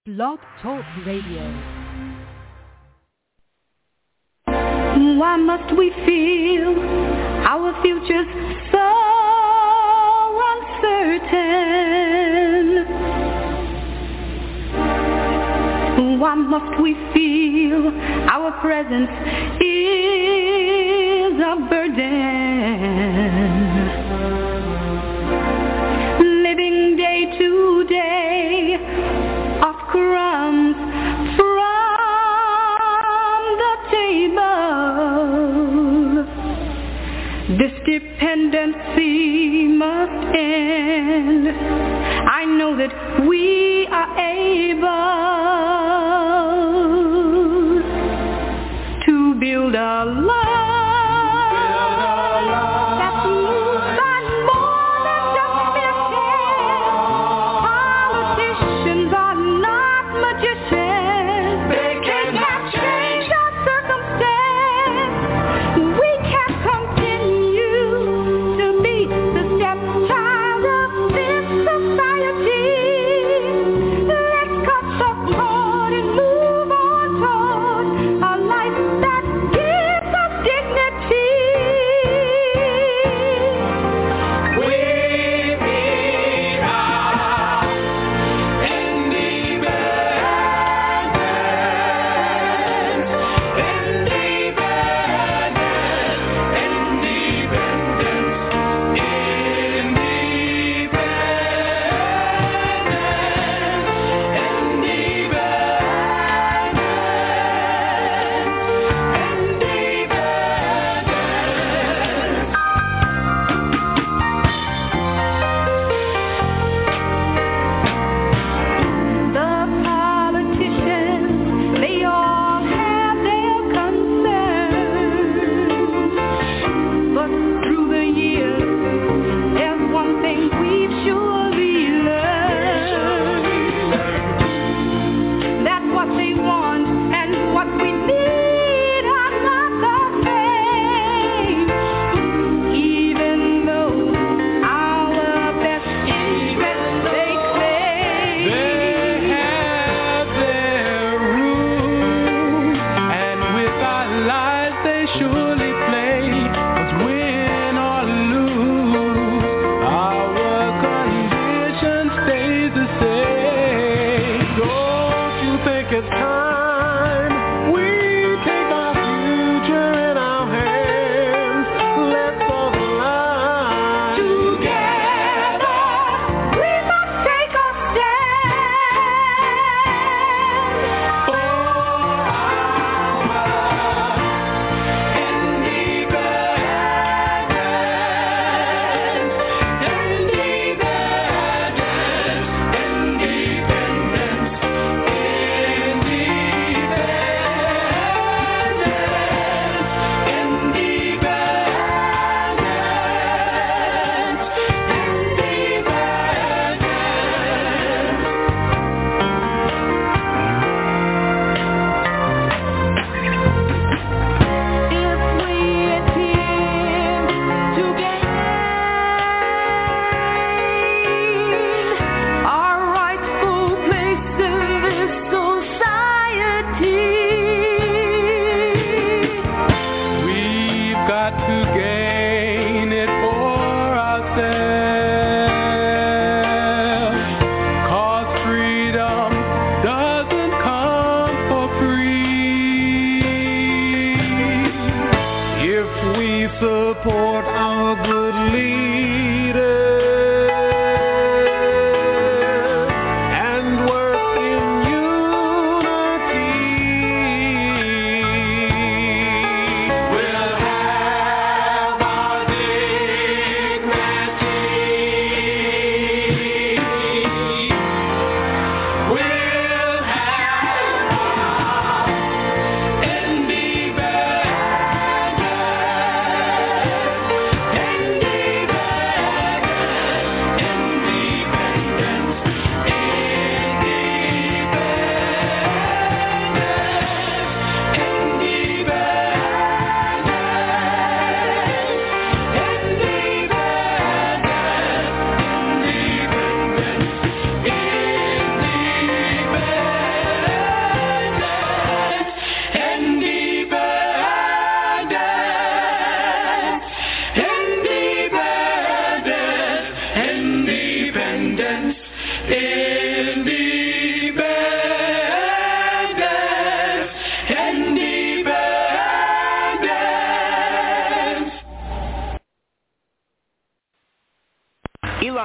Blog Talk Radio. Why must we feel our future's so uncertain? Why must we feel our presence is a burden? Living day to day off crumbs from the table. This dependency must end. I know that we are able to build a life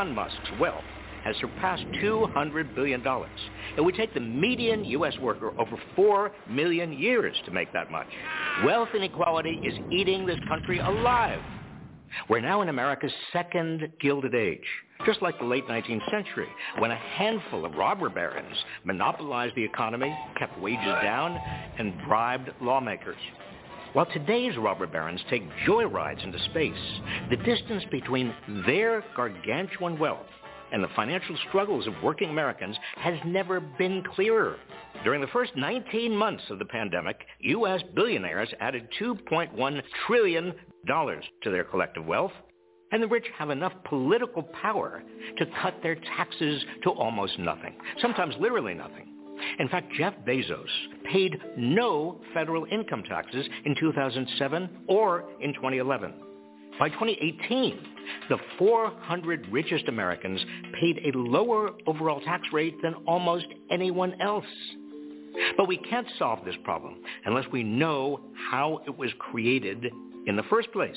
Elon Musk's wealth has surpassed $200 billion. It would take the median U.S. worker over 4 million years to make that much. Wealth inequality is eating this country alive. We're now in America's second Gilded Age, just like the late 19th century, when a handful of robber barons monopolized the economy, kept wages down, and bribed lawmakers. While today's robber barons take joyrides into space, the distance between their gargantuan wealth and the financial struggles of working Americans has never been clearer. During the first 19 months of the pandemic, U.S. billionaires added $2.1 trillion to their collective wealth, and the rich have enough political power to cut their taxes to almost nothing, sometimes literally nothing. In fact, Jeff Bezos paid no federal income taxes in 2007 or in 2011. By 2018, the 400 richest Americans paid a lower overall tax rate than almost anyone else. But we can't solve this problem unless we know how it was created in the first place.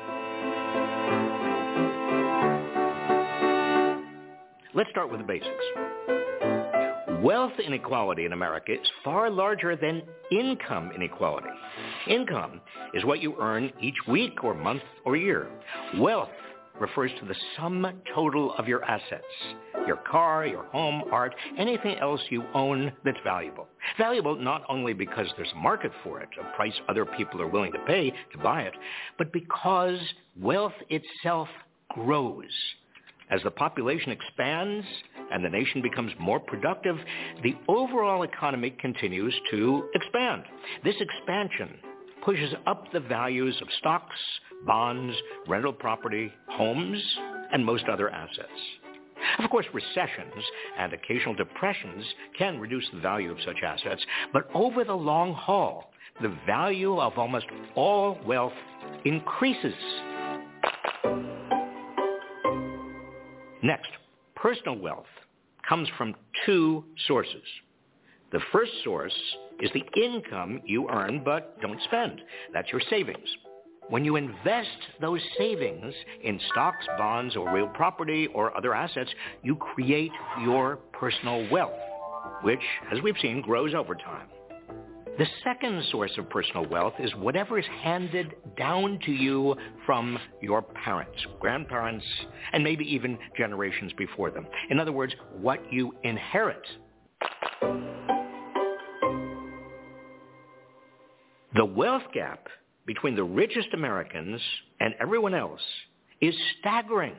Let's start with the basics. Wealth inequality in America is far larger than income inequality. Income is what you earn each week or month or year. Wealth refers to the sum total of your assets, your car, your home, art, anything else you own that's valuable. Valuable not only because there's a market for it, a price other people are willing to pay to buy it, but because wealth itself grows. As the population expands and the nation becomes more productive, the overall economy continues to expand. This expansion pushes up the values of stocks, bonds, rental property, homes, and most other assets. Of course, recessions and occasional depressions can reduce the value of such assets, but over the long haul, the value of almost all wealth increases. Next, personal wealth comes from two sources. The first source is the income you earn but don't spend. That's your savings. When you invest those savings in stocks, bonds, or real property or other assets, you create your personal wealth, which, as we've seen, grows over time. The second source of personal wealth is whatever is handed down to you from your parents, grandparents, and maybe even generations before them. In other words, what you inherit. The wealth gap between the richest Americans and everyone else is staggering.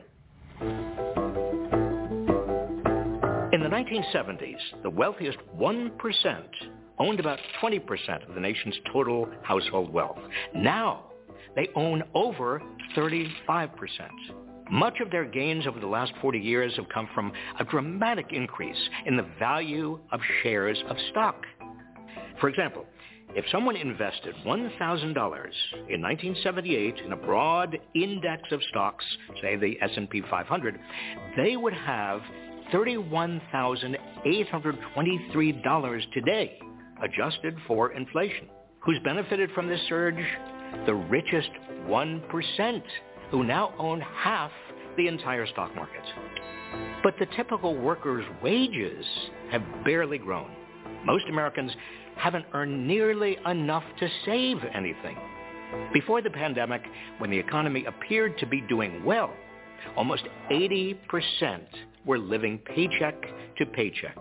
In the 1970s, the wealthiest 1% owned about 20% of the nation's total household wealth. Now, they own over 35%. Much of their gains over the last 40 years have come from a dramatic increase in the value of shares of stock. For example, if someone invested $1,000 in 1978 in a broad index of stocks, say the S&P 500, they would have $31,823 today, adjusted for inflation. Who's benefited from this surge? The richest 1%, who now own half the entire stock market. But the typical worker's wages have barely grown. Most Americans haven't earned nearly enough to save anything. Before the pandemic, when the economy appeared to be doing well, almost 80% were living paycheck to paycheck.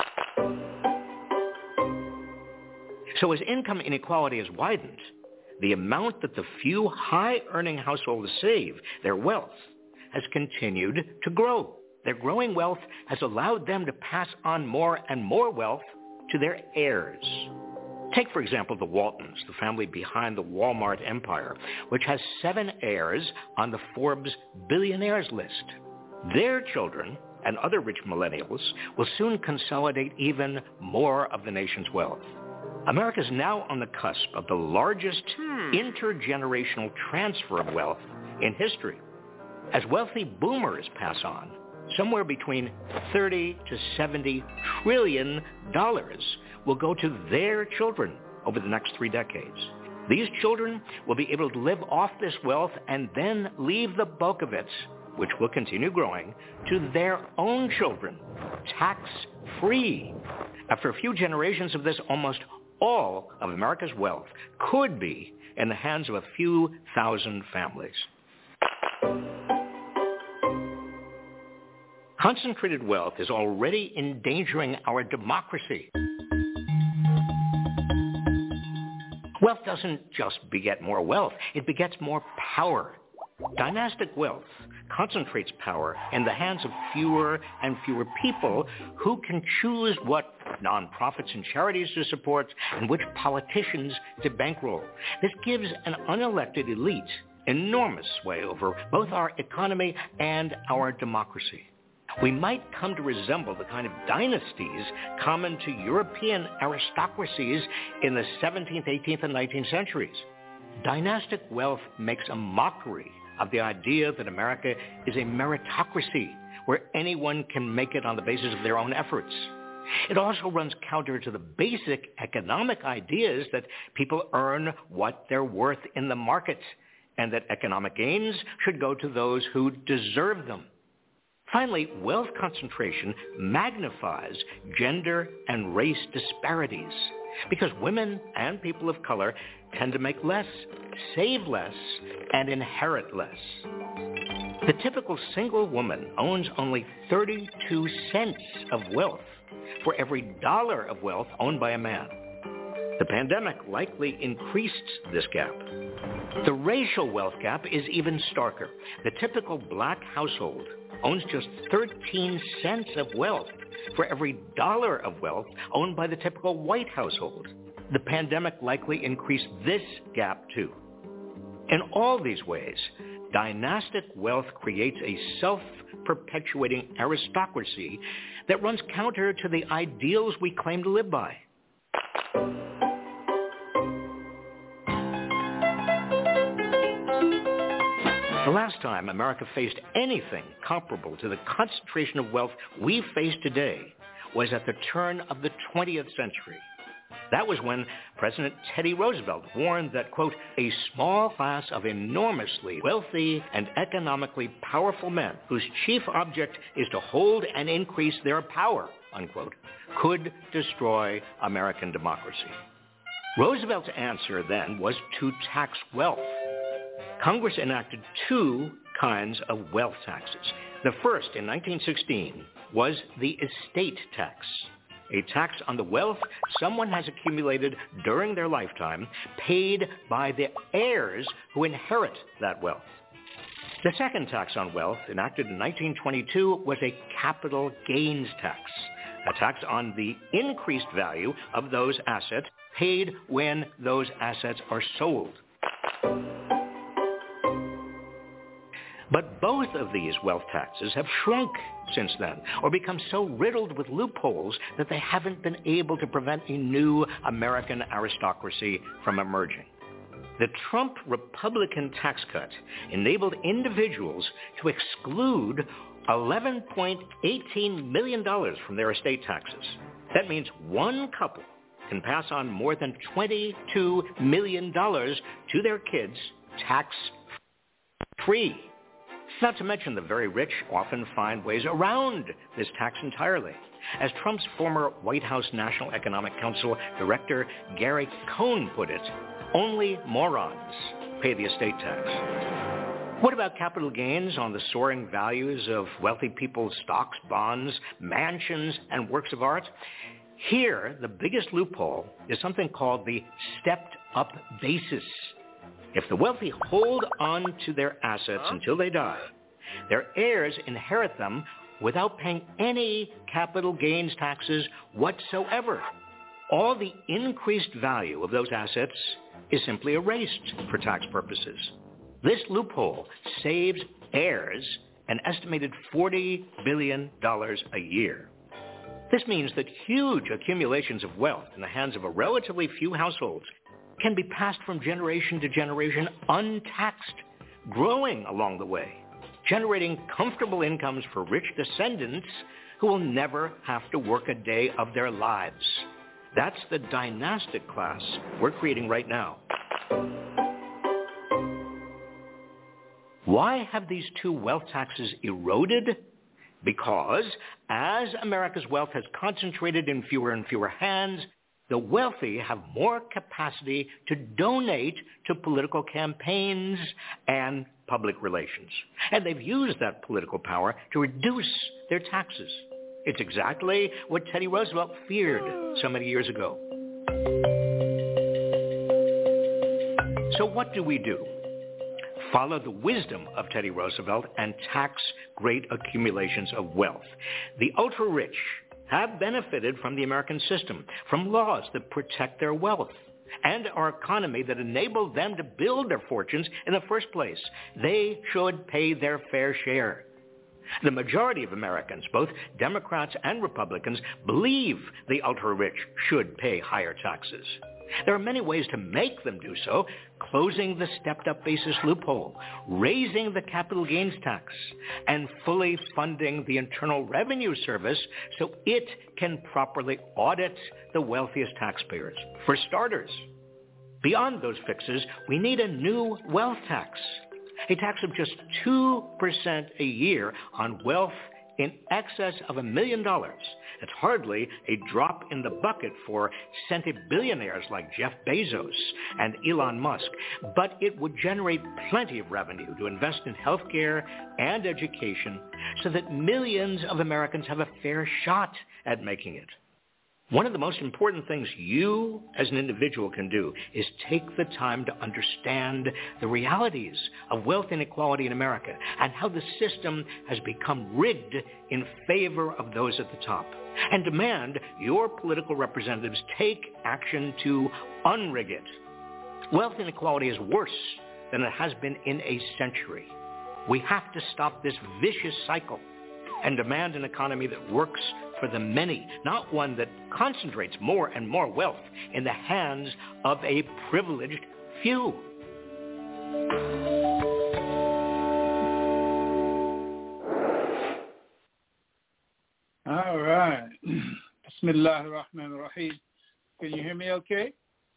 So as income inequality has widened, the amount that the few high-earning households save, their wealth, has continued to grow. Their growing wealth has allowed them to pass on more and more wealth to their heirs. Take, for example, the Waltons, the family behind the Walmart empire, which has 7 heirs on the Forbes billionaires list. Their children and other rich millennials will soon consolidate even more of the nation's wealth. America is now on the cusp of the largest intergenerational transfer of wealth in history. As wealthy boomers pass on, somewhere between $30 to $70 trillion will go to their children over the next 3 decades. These children will be able to live off this wealth and then leave the bulk of it which will continue growing, to their own children, tax-free. After a few generations of this, almost all of America's wealth could be in the hands of a few thousand families. Concentrated wealth is already endangering our democracy. Wealth doesn't just beget more wealth, it begets more power. Dynastic wealth concentrates power in the hands of fewer and fewer people who can choose what nonprofits and charities to support and which politicians to bankroll. This gives an unelected elite enormous sway over both our economy and our democracy. We might come to resemble the kind of dynasties common to European aristocracies in the 17th, 18th, and 19th centuries. Dynastic wealth makes a mockery of the idea that America is a meritocracy where anyone can make it on the basis of their own efforts. It also runs counter to the basic economic ideas that people earn what they're worth in the market and that economic gains should go to those who deserve them. Finally, wealth concentration magnifies gender and race disparities because women and people of color tend to make less, save less, and inherit less. The typical single woman owns only 32 cents of wealth for every dollar of wealth owned by a man. The pandemic likely increased this gap. The racial wealth gap is even starker. The typical black household owns just 13 cents of wealth for every dollar of wealth owned by the typical white household. The pandemic likely increased this gap too. In all these ways, dynastic wealth creates a self-perpetuating aristocracy that runs counter to the ideals we claim to live by. The last time America faced anything comparable to the concentration of wealth we face today was at the turn of the 20th century. That was when President Teddy Roosevelt warned that, quote, a small class of enormously wealthy and economically powerful men whose chief object is to hold and increase their power, unquote, could destroy American democracy. Roosevelt's answer then was to tax wealth. Congress enacted two kinds of wealth taxes. The first, in 1916, was the estate tax, a tax on the wealth someone has accumulated during their lifetime, paid by the heirs who inherit that wealth. The second tax on wealth, enacted in 1922, was a capital gains tax, a tax on the increased value of those assets paid when those assets are sold. But both of these wealth taxes have shrunk since then, or become so riddled with loopholes that they haven't been able to prevent a new American aristocracy from emerging. The Trump Republican tax cut enabled individuals to exclude $11.18 million from their estate taxes. That means one couple can pass on more than $22 million to their kids tax-free. Not to mention the very rich often find ways around this tax entirely. As Trump's former White House National Economic Council Director Gary Cohn put it, only morons pay the estate tax. What about capital gains on the soaring values of wealthy people's stocks, bonds, mansions, and works of art? Here, the biggest loophole is something called the stepped-up basis. If the wealthy hold on to their assets until they die, their heirs inherit them without paying any capital gains taxes whatsoever. All the increased value of those assets is simply erased for tax purposes. This loophole saves heirs an estimated $40 billion a year. This means that huge accumulations of wealth in the hands of a relatively few households can be passed from generation to generation untaxed, growing along the way, generating comfortable incomes for rich descendants who will never have to work a day of their lives. That's the dynastic class we're creating right now. Why have these two wealth taxes eroded? Because as America's wealth has concentrated in fewer and fewer hands, the wealthy have more capacity to donate to political campaigns and public relations. And they've used that political power to reduce their taxes. It's exactly what Teddy Roosevelt feared so many years ago. So what do we do? Follow the wisdom of Teddy Roosevelt and tax great accumulations of wealth. The ultra-rich have benefited from the American system, from laws that protect their wealth, and our economy that enabled them to build their fortunes in the first place. They should pay their fair share. The majority of Americans, both Democrats and Republicans, believe the ultra-rich should pay higher taxes. There are many ways to make them do so: closing the stepped-up basis loophole, raising the capital gains tax, and fully funding the Internal Revenue Service so it can properly audit the wealthiest taxpayers. For starters, beyond those fixes, we need a new wealth tax, a tax of just 2% a year on wealth in excess of $1 million. It's hardly a drop in the bucket for centibillionaires like Jeff Bezos and Elon Musk, but it would generate plenty of revenue to invest in healthcare and education so that millions of Americans have a fair shot at making it. One of the most important things you as an individual can do is take the time to understand the realities of wealth inequality in America and how the system has become rigged in favor of those at the top, and demand your political representatives take action to unrig it. Wealth inequality is worse than it has been in a century. We have to stop this vicious cycle and demand an economy that works for the many, not one that concentrates more and more wealth in the hands of a privileged few. All right. Bismillah ar-Rahman ar-Rahim. Can you hear me okay?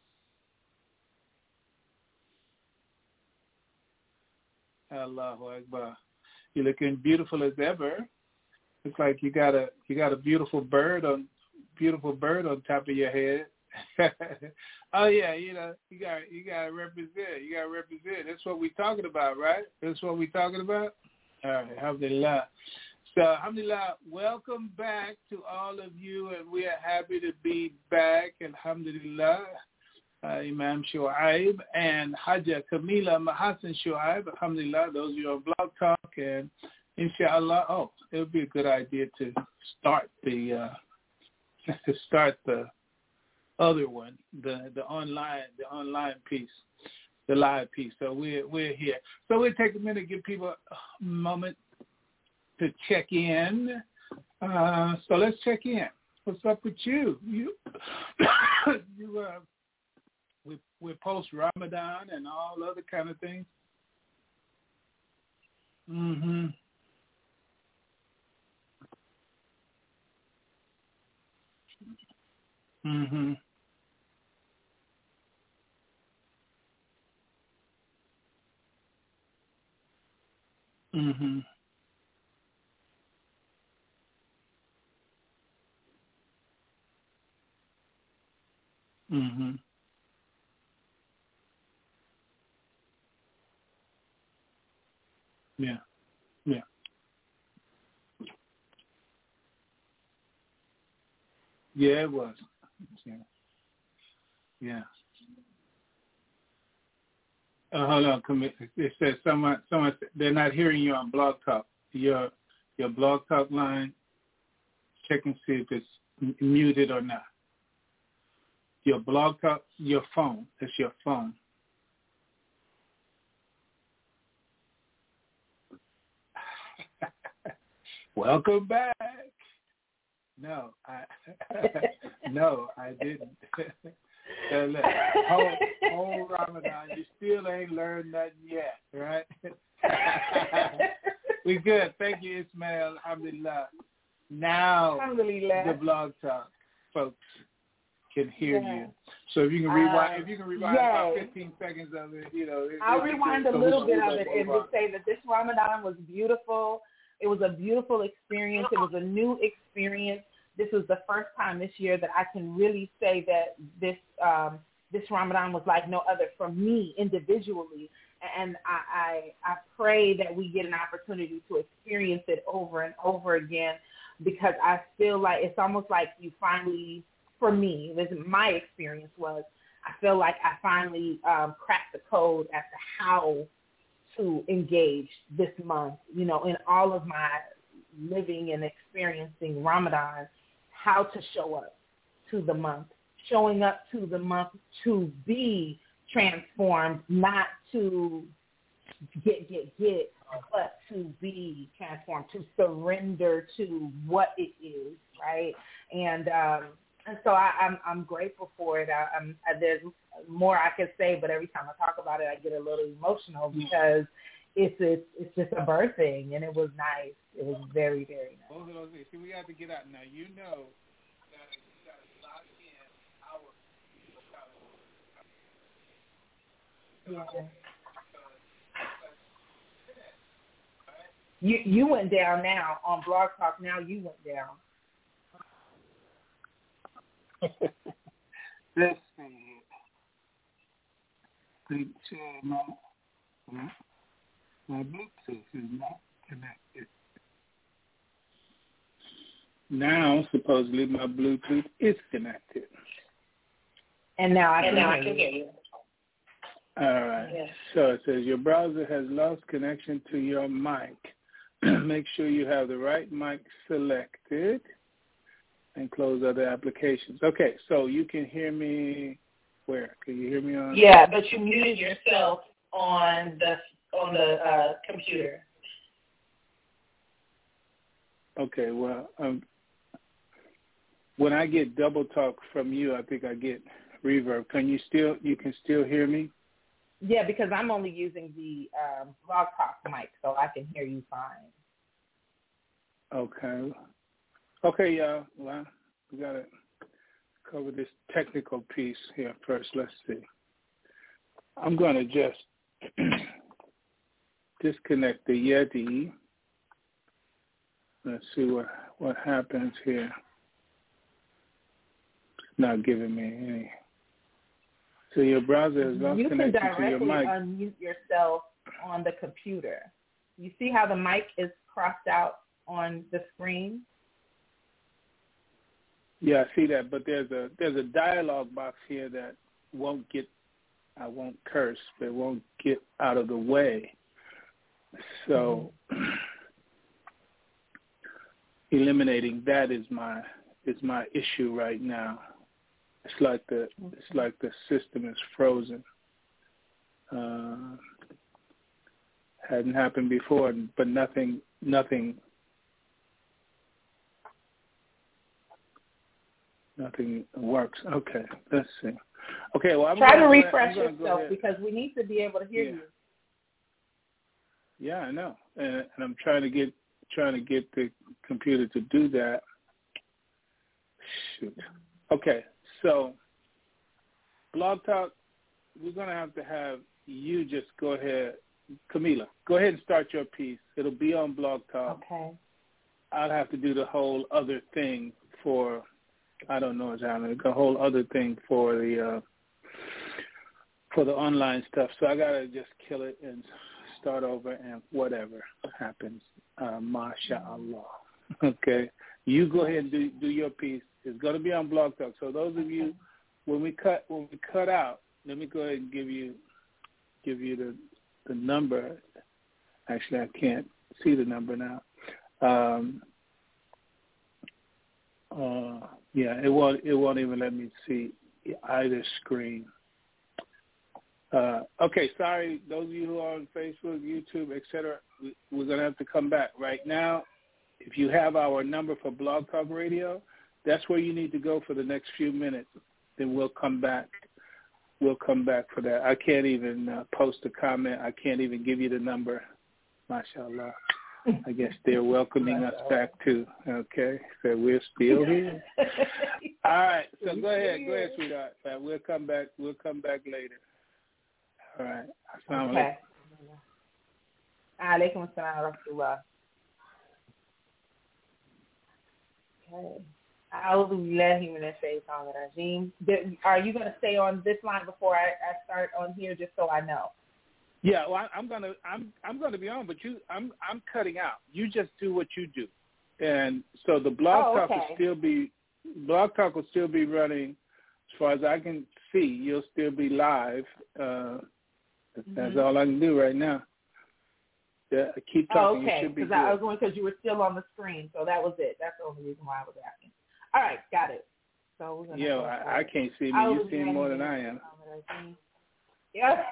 Allahu Akbar. You're looking beautiful as ever. Looks like you got a beautiful bird on top of your head. Oh yeah, you gotta represent. You gotta represent. That's what we're talking about, right? That's what we're talking about. All right, alhamdulillah. So alhamdulillah, welcome back to all of you, and we are happy to be back. Alhamdulillah. Imam Shuaib and Hajja Kamila Mahasan Shuaib, alhamdulillah, those of you on Blog Talk, and inshallah, it would be a good idea to start the other one, the online piece, the live piece. So we're here. So we'll take a minute, give people a moment to check in. So let's check in. What's up with you? We're post-Ramadan and all other kind of things. Mm-hmm. Mm-hmm. Mm-hmm. Mm-hmm. Yeah. Yeah. Yeah, it was. Yeah. Yeah. Hold on. It says someone. They're not hearing you on Blog Talk. Your Blog Talk line. Check and see if it's muted or not. Your Blog Talk. Your phone. It's your phone. Welcome back. No, I didn't. So look, whole Ramadan, you still ain't learned nothing yet, right? We good. Thank you, Ismail. Alhamdulillah. Now, the Blog Talk, folks. can hear you. So if you can rewind, about 15 seconds of it, I'll rewind a little bit of it and just say that this Ramadan was beautiful. It was a beautiful experience. It was a new experience. This was the first time this year that I can really say that this Ramadan was like no other for me individually. And I pray that we get an opportunity to experience it over and over again, because I feel like it's almost like you finally, for me, my experience was, I feel like I finally cracked the code as to how to engage this month, in all of my living and experiencing Ramadan, how to show up to the month, showing up to the month to be transformed, not to get, but to be transformed, to surrender to what it is, right? And so I'm grateful for it. There's more I could say, but every time I talk about it, I get a little emotional because it's just a birthing, and it was nice. It was very, very nice. Both of those things. See, we have to get out now. You know that we got to lock in our. Yeah. You went down now on Blog Talk. Now you went down. Let's see. My Bluetooth is not connected. Now, supposedly, my Bluetooth is connected. And now I can hear you. All right. Yes. So it says your browser has lost connection to your mic. Make sure you have the right mic selected and close other applications. Okay, so you can hear me where? Can you hear me on? Yeah, but you muted yourself on the computer. Okay, well, when I get double talk from you, I think I get reverb. You can still hear me? Yeah, because I'm only using the Blog Talk mic, so I can hear you fine. Okay, y'all. Well, we got to cover this technical piece here first. Let's see. I'm going to just disconnect the Yeti. Let's see what happens here. It's not giving me any. So your browser is not connected to your mic. You can directly unmute yourself on the computer. You see how the mic is crossed out on the screen? Yeah, I see that, but there's a dialog box here that I won't curse, but it won't get out of the way. So eliminating that is my issue right now. It's like the system is frozen. Hadn't happened before, but nothing works. Okay, let's see. Okay, well, try to refresh yourself because we need to be able to hear you. Yeah, I know, and I'm trying to get the computer to do that. Shoot. Okay, so Blog Talk, we're gonna have to have you just go ahead, Camila. Go ahead and start your piece. It'll be on Blog Talk. Okay. I'll have to do the whole other thing for. I don't know exactly the whole other thing for the online stuff. So I gotta just kill it and start over, and whatever happens, mashallah. Okay, you go ahead and do your piece. It's gonna be on Blog Talk. So those of you, when we cut out, let me go ahead and give you the number. Actually, I can't see the number now. Yeah, it won't even let me see either screen. Okay, sorry, those of you who are on Facebook, YouTube, etc., we're going to have to come back. Right now, if you have our number for Blog Talk Radio, that's where you need to go for the next few minutes. Then we'll come back. We'll come back for that. I can't even post a comment. I can't even give you the number. MashaAllah. I guess they're welcoming us back too. Okay, so we're still here. All right, so go ahead, sweetheart. We'll come back later. All right. Assalamu okay. Alaikum assalam wa rahmatullah. Okay. A'udhu billahi minash shaitanir rajeem. Are you going to stay on this line before I start on here, just so I know? Yeah, well, I'm gonna be on, but I'm cutting out. You just do what you do, and so the blog talk will still be running. As far as I can see, you'll still be live. That's all I can do right now. Yeah, keep talking. Okay, you should be good. I was going because you were still on the screen, so that was it. That's the only reason why I was asking. All right, got it. So we're gonna I can't see me. You see more than I am. Yeah.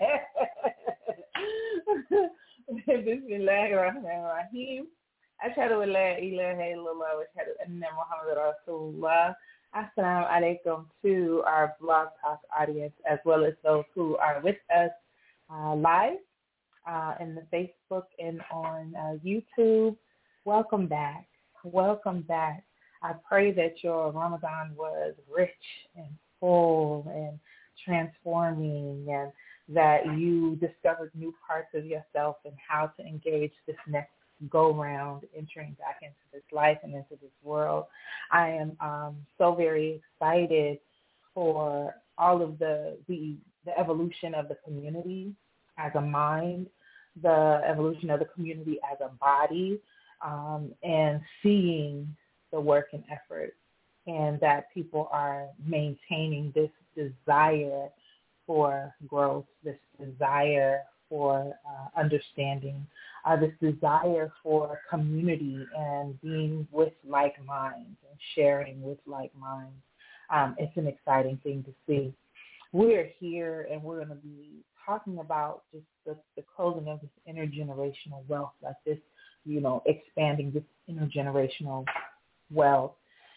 Bismillahirrahmanirrahim. Ashhadu an la ilaha illallah wa ashhadu anna Muhammadan Rasulullah. Assalamu alaikum to our Blog Talk audience, as well as those who are with us live in the Facebook and on YouTube. Welcome back. Welcome back. I pray that your Ramadan was rich and full and transforming, and that you discovered new parts of yourself and how to engage this next go-round, entering back into this life and into this world. I am so very excited for all of the evolution of the community as a mind, the evolution of the community as a body, and seeing the work and effort, and that people are maintaining this desire for growth, this desire for understanding, this desire for community and being with like minds and sharing with like minds. It's an exciting thing to see. We're here and we're going to be talking about just the closing of this intergenerational wealth, like this, expanding this intergenerational wealth.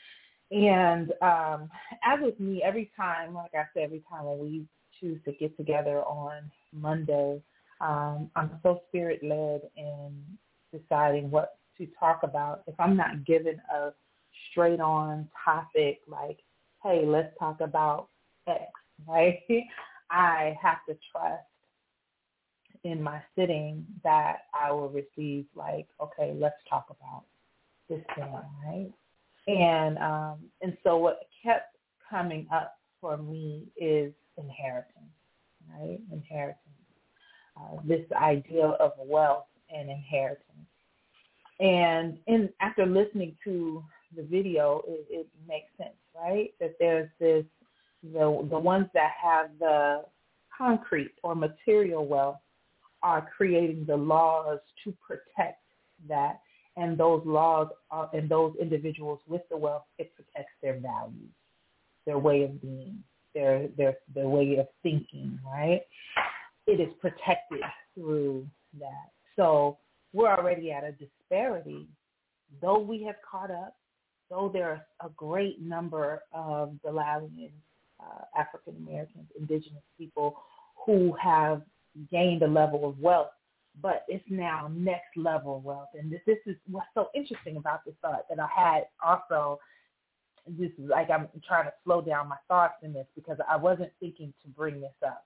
And as with me, every time, like I said, every time when we choose to get together on Monday, I'm so spirit-led in deciding what to talk about. If I'm not given a straight-on topic like, hey, let's talk about X, right? I have to trust in my sitting that I will receive like, okay, let's talk about this thing, right? And so what kept coming up for me is inheritance, right? Inheritance. This idea of wealth and inheritance. And after listening to the video, it makes sense, right? That there's the ones that have the concrete or material wealth are creating the laws to protect that. And those laws and those individuals with the wealth, it protects their values, their way of being, their way of thinking, right? It is protected through that. So we're already at a disparity. Though we have caught up, though there are a great number of Bilalians, African Americans, indigenous people who have gained a level of wealth, but it's now next level wealth. And this is what's so interesting about this thought that I had also. This is like I'm trying to slow down my thoughts in this because I wasn't thinking to bring this up.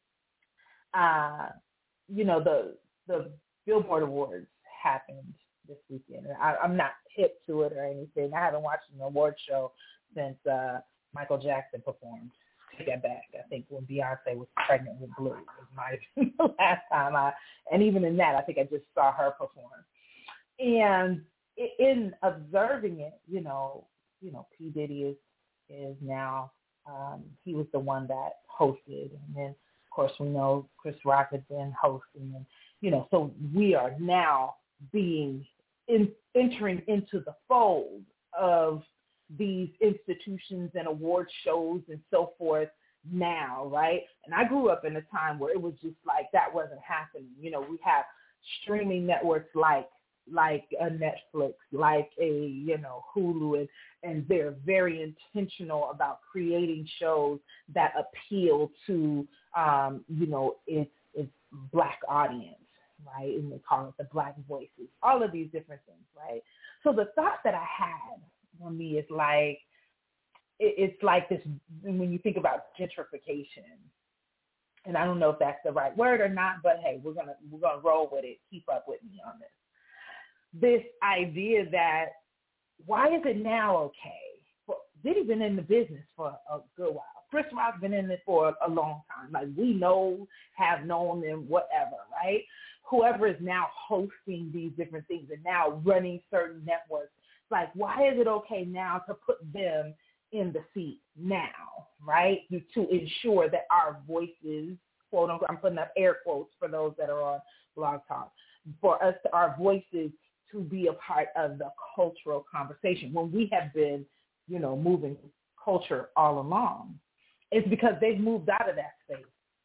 The Billboard Awards happened this weekend. I'm not hip to it or anything. I haven't watched an award show since Michael Jackson performed. Take that back. I think when Beyonce was pregnant with Blue, it might have been the last time and even in that, I think I just saw her perform. And in observing it, P. Diddy is now, he was the one that hosted. And then, of course, we know Chris Rock has been hosting. And, so we are now entering into the fold of these institutions and award shows and so forth now, right? And I grew up in a time where it was just like that wasn't happening. We have streaming networks like a Netflix, like a Hulu, and they're very intentional about creating shows that appeal to its Black audience, right? And they call it the Black voices, all of these different things, right? So the thought that I had for me is like, it's like this, when you think about gentrification, and I don't know if that's the right word or not, but hey, we're gonna roll with it. Keep up with me on this. This idea that why is it now okay? Well, Diddy's been in the business for a good while. Chris Rock's been in it for a long time. Like, we know, have known them, whatever, right? Whoever is now hosting these different things and now running certain networks, like, why is it okay now to put them in the seat now, right? To ensure that our voices, quote unquote, I'm putting up air quotes for those that are on Blog Talk, for us, our voices to be a part of the cultural conversation when we have been, moving culture all along. It's because they've moved out of that space.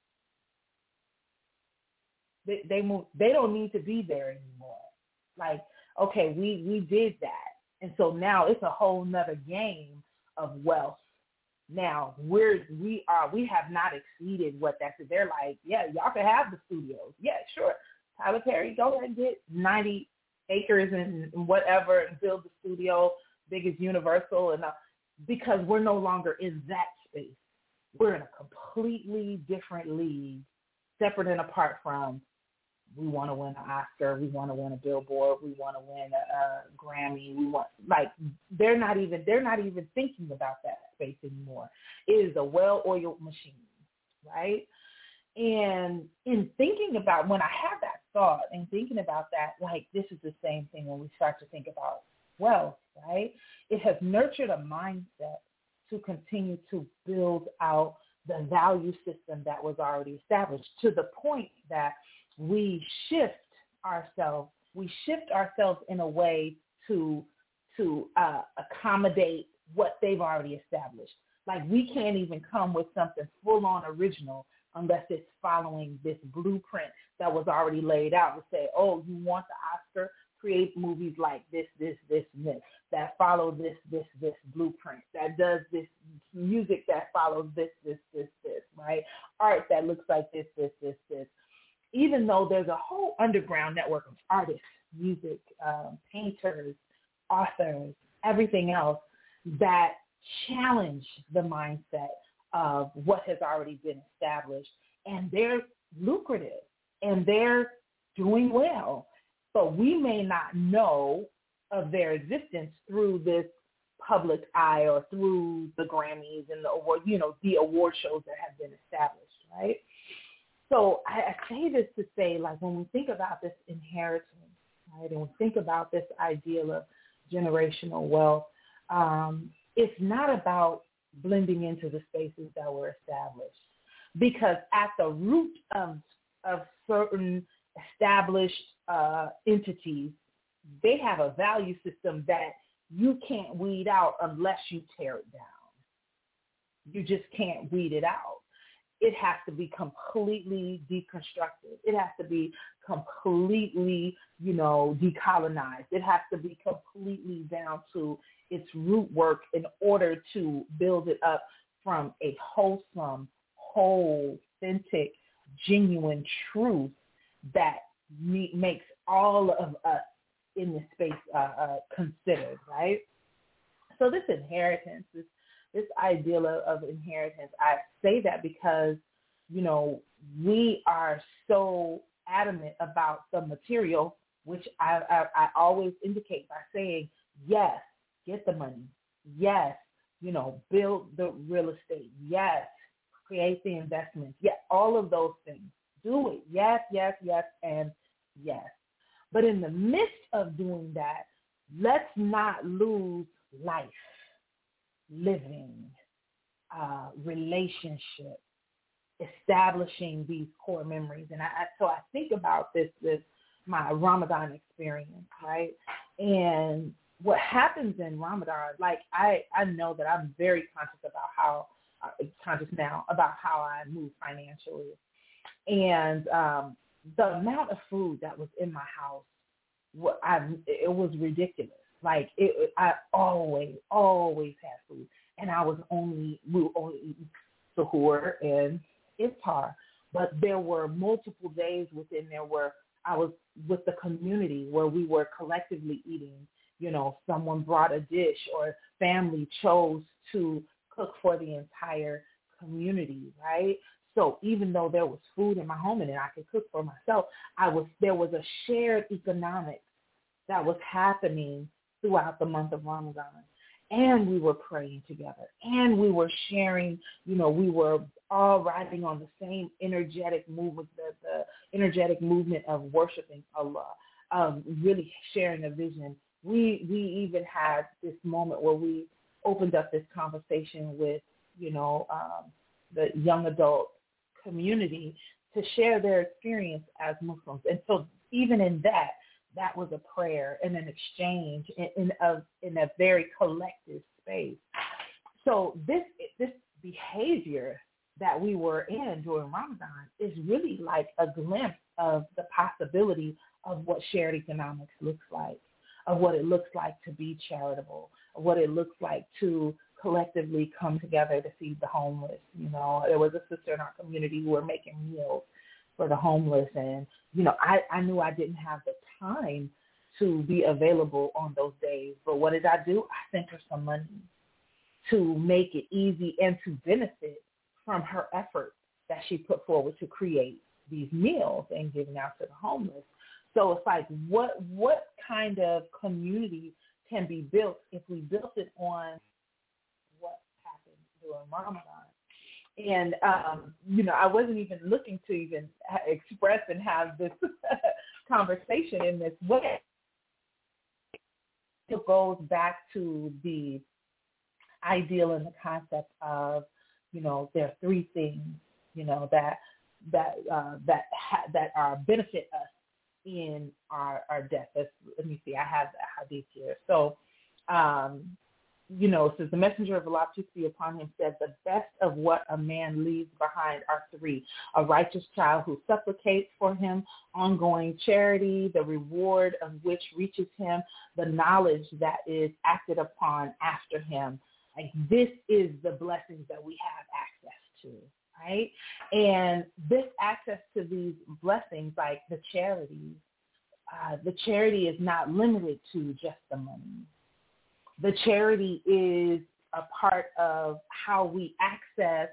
They don't need to be there anymore. Like, okay, we did that. And so now it's a whole nother game of wealth. Now we have not exceeded what that's. They're like, yeah, y'all can have the studios. Yeah, sure. Tyler Perry, go ahead and get 90 acres and whatever and build the studio, big as Universal, and because we're no longer in that space. We're in a completely different league, separate and apart from, we want to win an Oscar, we want to win a Billboard, we want to win a Grammy, they're not even thinking about that space anymore. It is a well-oiled machine, right? And in thinking about, when I have that thought and thinking about that, like, this is the same thing when we start to think about wealth, right? It has nurtured a mindset to continue to build out the value system that was already established, to the point that we shift ourselves in a way to accommodate what they've already established. Like, we can't even come with something full-on original unless it's following this blueprint that was already laid out to say, oh, you want the Oscar? Create movies like this, and this, that follow this blueprint, that does this music that follows this, right? Art that looks like this. Even though there's a whole underground network of artists, music, painters, authors, everything else that challenge the mindset of what has already been established. And they're lucrative and they're doing well. But we may not know of their existence through this public eye or through the Grammys and the award shows that have been established, right? So I say this to say, like, when we think about this inheritance, right, and we think about this ideal of generational wealth, it's not about blending into the spaces that were established, because at the root of certain established entities, they have a value system that you can't weed out unless you tear it down. You just can't weed it out. It has to be completely deconstructed. It has to be completely, decolonized. It has to be completely down to its root work in order to build it up from a wholesome, whole, authentic, genuine truth that makes all of us in this space considered, right? So this inheritance, this ideal of inheritance, I say that because, we are so adamant about the material, which I always indicate by saying, yes, get the money. Yes, build the real estate. Yes, create the investments. Yeah, all of those things. Do it. Yes, and yes. But in the midst of doing that, let's not lose life, living, relationship, establishing these core memories. And so I think about this my Ramadan experience, right? And what happens in Ramadan, like I know that I'm very conscious about how I move financially. And the amount of food that was in my house, it was ridiculous. Like I always had food, and we were only eating suhoor and iftar. But there were multiple days within there where I was with the community where we were collectively eating. Someone brought a dish or family chose to cook for the entire community, right? So even though there was food in my home and I could cook for myself, there was a shared economics that was happening throughout the month of Ramadan. And we were praying together, and we were sharing, we were all riding on the same energetic movement, the energetic movement of worshiping Allah, really sharing a vision. We even had this moment where we opened up this conversation with, the young adult community to share their experience as Muslims. And so even in that was a prayer and an exchange in a very collective space. So this behavior that we were in during Ramadan is really like a glimpse of the possibility of what shared economics looks like, of what it looks like to be charitable, of what it looks like to collectively come together to feed the homeless. There was a sister in our community who were making meals for the homeless, and I knew I didn't have the time to be available on those days, but what did I do? I sent her some money to make it easy and to benefit from her effort that she put forward to create these meals and giving out to the homeless. So it's like, what kind of community can be built if we built it on what happened during Ramadan? And, I wasn't even looking to even express and have this conversation in this way. It goes back to the ideal and the concept of, there are three things, that benefit us in our death. Let me see, I have the hadith here. So, it says the messenger of Allah, peace be upon him, said the best of what a man leaves behind are three: a righteous child who supplicates for him, ongoing charity, the reward of which reaches him, the knowledge that is acted upon after him. Like, this is the blessings that we have access to, right? And this access to these blessings, like the charity is not limited to just the money. The charity is a part of how we access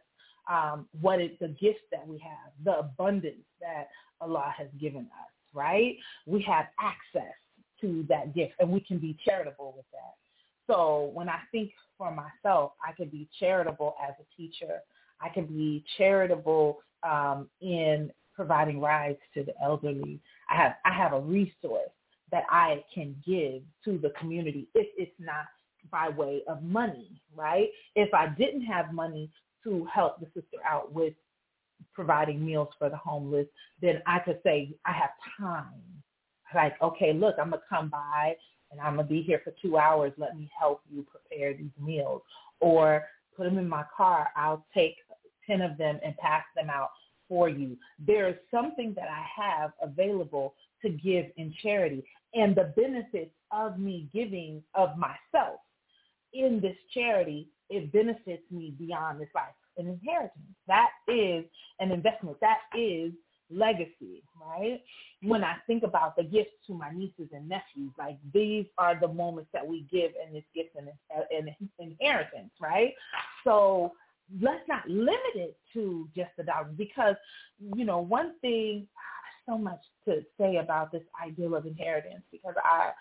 the gifts that we have, the abundance that Allah has given us, right? We have access to that gift, and we can be charitable with that. So when I think for myself, I can be charitable as a teacher. I can be charitable in providing rides to the elderly. I have a resource that I can give to the community if it's not by way of money, right? If I didn't have money to help the sister out with providing meals for the homeless, then I could say I have time. Like, okay, look, I'm going to come by and I'm going to be here for 2 hours. Let me help you prepare these meals. Or put them in my car. I'll take 10 of them and pass them out for you. There is something that I have available to give in charity. And the benefits of me giving of myself in this charity, it benefits me beyond this life. An inheritance. That is an investment. That is legacy, right? When I think about the gifts to my nieces and nephews, like, these are the moments that we give in this gift and inheritance, right? So let's not limit it to just the dollars, because, one thing, so much to say about this ideal of inheritance, because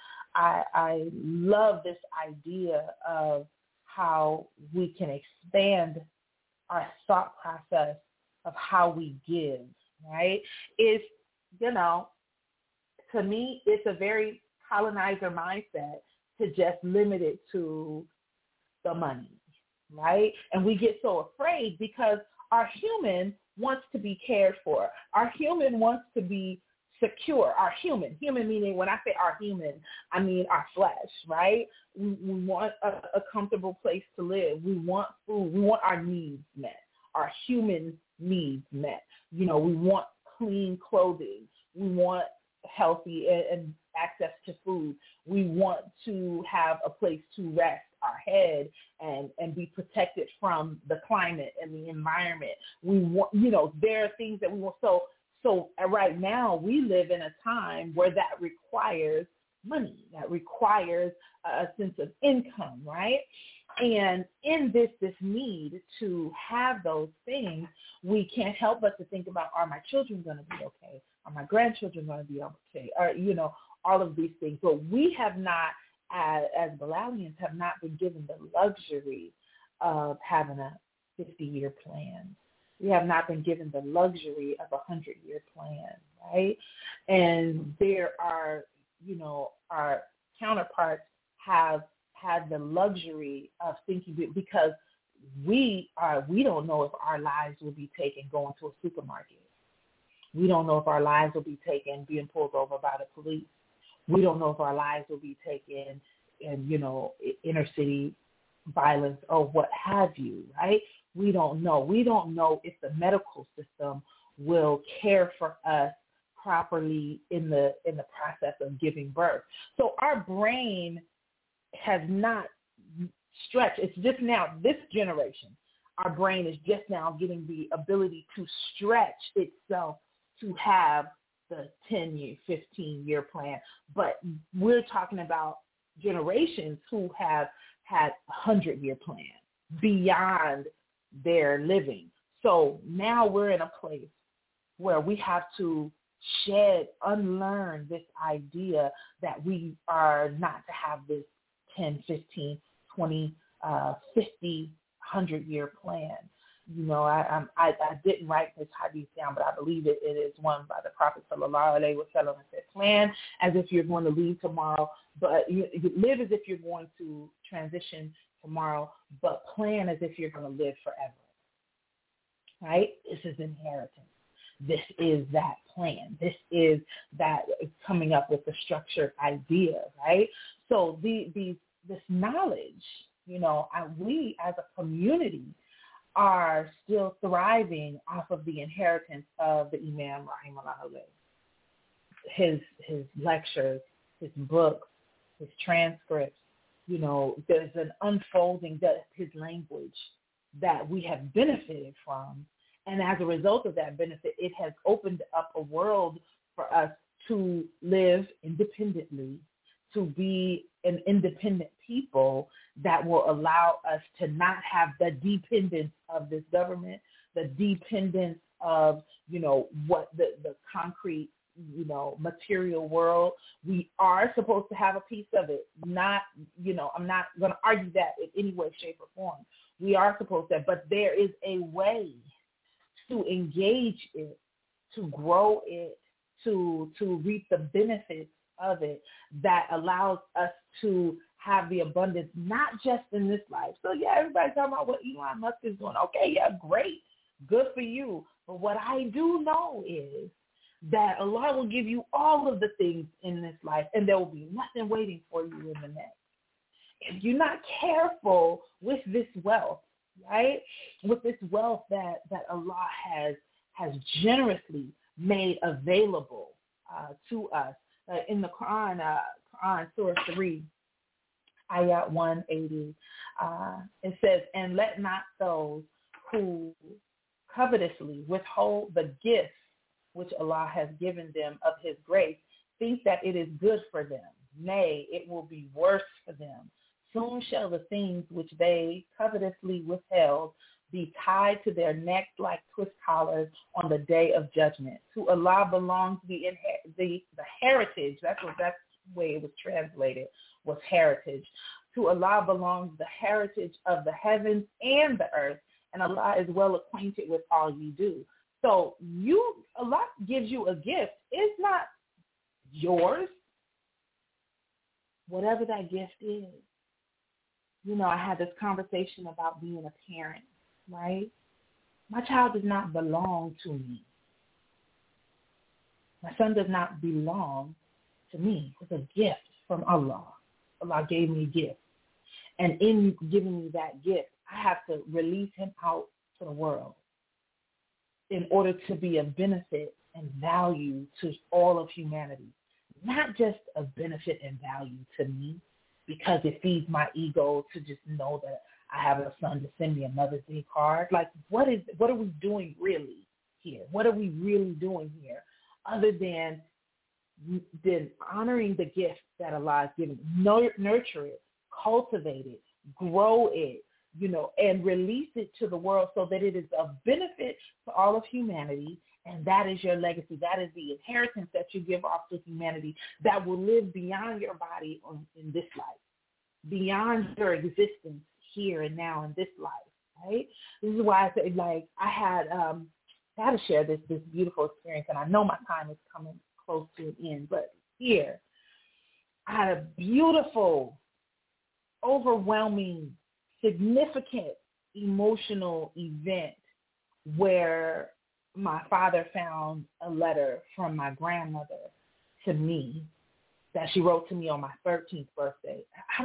I love this idea of how we can expand our thought process of how we give, right? Is, to me, it's a very colonizer mindset to just limit it to the money, right? And we get so afraid because our human wants to be cared for. Our human wants to be secure. Our human meaning, when I say our human, I mean our flesh, right? We want a comfortable place to live. We want food. We want our needs met, our human needs met. We want clean clothing. We want healthy and access to food. We want to have a place to rest our head and be protected from the climate and the environment. We want, there are things that we want. So right now we live in a time where that requires money, that requires a sense of income, right? And in this need to have those things, we can't help but to think about, are my children going to be okay? Are my grandchildren going to be okay? Or, all of these things. But we have not, as Bilalians, have not been given the luxury of having a 50-year plan. We have not been given the luxury of a 100-year plan, right? And there are, our counterparts have had the luxury of thinking, because we don't know if our lives will be taken going to a supermarket. We don't know if our lives will be taken being pulled over by the police. We don't know if our lives will be taken in, inner city violence or what have you, right? We don't know. We don't know if the medical system will care for us properly in the process of giving birth. So our brain has not stretched. It's just now, this generation, our brain is just now getting the ability to stretch itself to have the 10-year, 15-year plan. But we're talking about generations who have had 100-year plans beyond their living. So now we're in a place where we have to unlearn this idea that we are not to have this 10, 15, 20, 50, 100-year plan. I didn't write this hadith down, but I believe it is one by the Prophet sallallahu alaihi wasallam. It said, plan as if you're going to leave tomorrow, but you live as if you're going to transition tomorrow, but plan as if you're going to live forever. Right? This is inheritance. This is that plan. This is that coming up with a structured idea, right? So this knowledge, we as a community are still thriving off of the inheritance of the Imam Rahimahullah. His lectures, his books, his transcripts, there's an unfolding of his language that we have benefited from. And as a result of that benefit, it has opened up a world for us to live independently, to be an independent people that will allow us to not have the dependence of this government, the dependence of, what the concrete, material world. We are supposed to have a piece of it. Not, I'm not going to argue that in any way, shape, or form. We are supposed to, but there is a way to engage it, to grow it, to reap the benefits of it that allows us to have the abundance, not just in this life. So yeah, everybody's talking about what Elon Musk is doing. Okay, yeah, great. Good for you. But what I do know is that Allah will give you all of the things in this life, and there will be nothing waiting for you in the next. If you're not careful with this wealth, right, with this wealth that Allah has generously made available to us. In the Quran, Surah 3, Ayat 180, it says, and let not those who covetously withhold the gifts which Allah has given them of his grace think that it is good for them. Nay, it will be worse for them. Soon shall the things which they covetously withheld be tied to their necks like twist collars on the day of judgment. To Allah belongs the heritage. That's the way it was translated, was heritage. To Allah belongs the heritage of the heavens and the earth, and Allah is well acquainted with all you do. So Allah gives you a gift. It's not yours, whatever that gift is. I had this conversation about being a parent, right? My child does not belong to me. My son does not belong to me. It's a gift from Allah. Allah gave me a gift. And in giving me that gift, I have to release him out to the world in order to be of benefit and value to all of humanity. Not just a benefit and value to me, because it feeds my ego to just know that I have a son to send me a Mother's Day card. Like, what are we doing really? here? What are we really doing here other than honoring the gift that Allah has given? Nurture it, cultivate it, grow it, and release it to the world so that it is of benefit to all of humanity. And that is your legacy. That is the inheritance that you give off to humanity that will live beyond your body in this life, beyond your existence here and now in this life, right? This is why I say, I had to share this beautiful experience, and I know my time is coming close to an end, but here, I had a beautiful, overwhelming, significant emotional event where my father found a letter from my grandmother to me that she wrote to me on my 13th birthday. I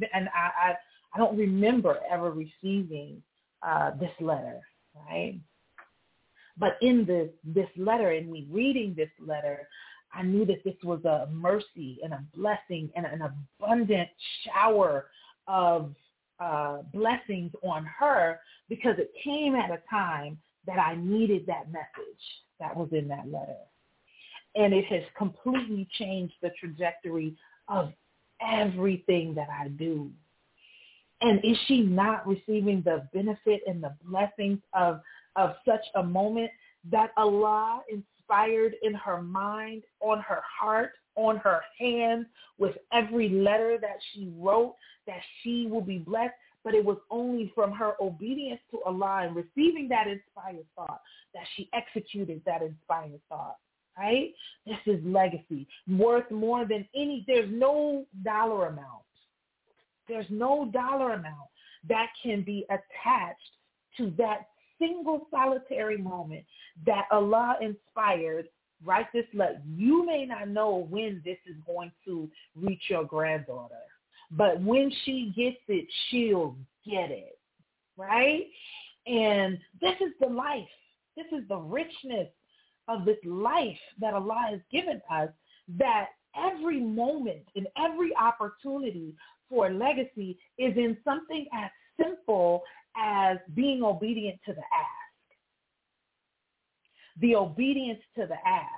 don't remember ever receiving this letter, right? But in this letter, and me reading this letter, I knew that this was a mercy and a blessing and an abundant shower of blessings on her, because it came at a time that I needed that message that was in that letter. And it has completely changed the trajectory of everything that I do. And is she not receiving the benefit and the blessings of such a moment that Allah inspired in her mind, on her heart, on her hand, with every letter that she wrote, that she will be blessed? But it was only from her obedience to Allah and receiving that inspired thought that she executed that inspired thought, right? This is legacy, worth more than there's no dollar amount. There's no dollar amount that can be attached to that single solitary moment that Allah inspired. Write this letter. You may not know when this is going to reach your granddaughter, but when she gets it, she'll get it, right? And this is the life. This is the richness of this life that Allah has given us, that every moment and every opportunity for legacy is in something as simple as being obedient to the ask. The obedience to the ask.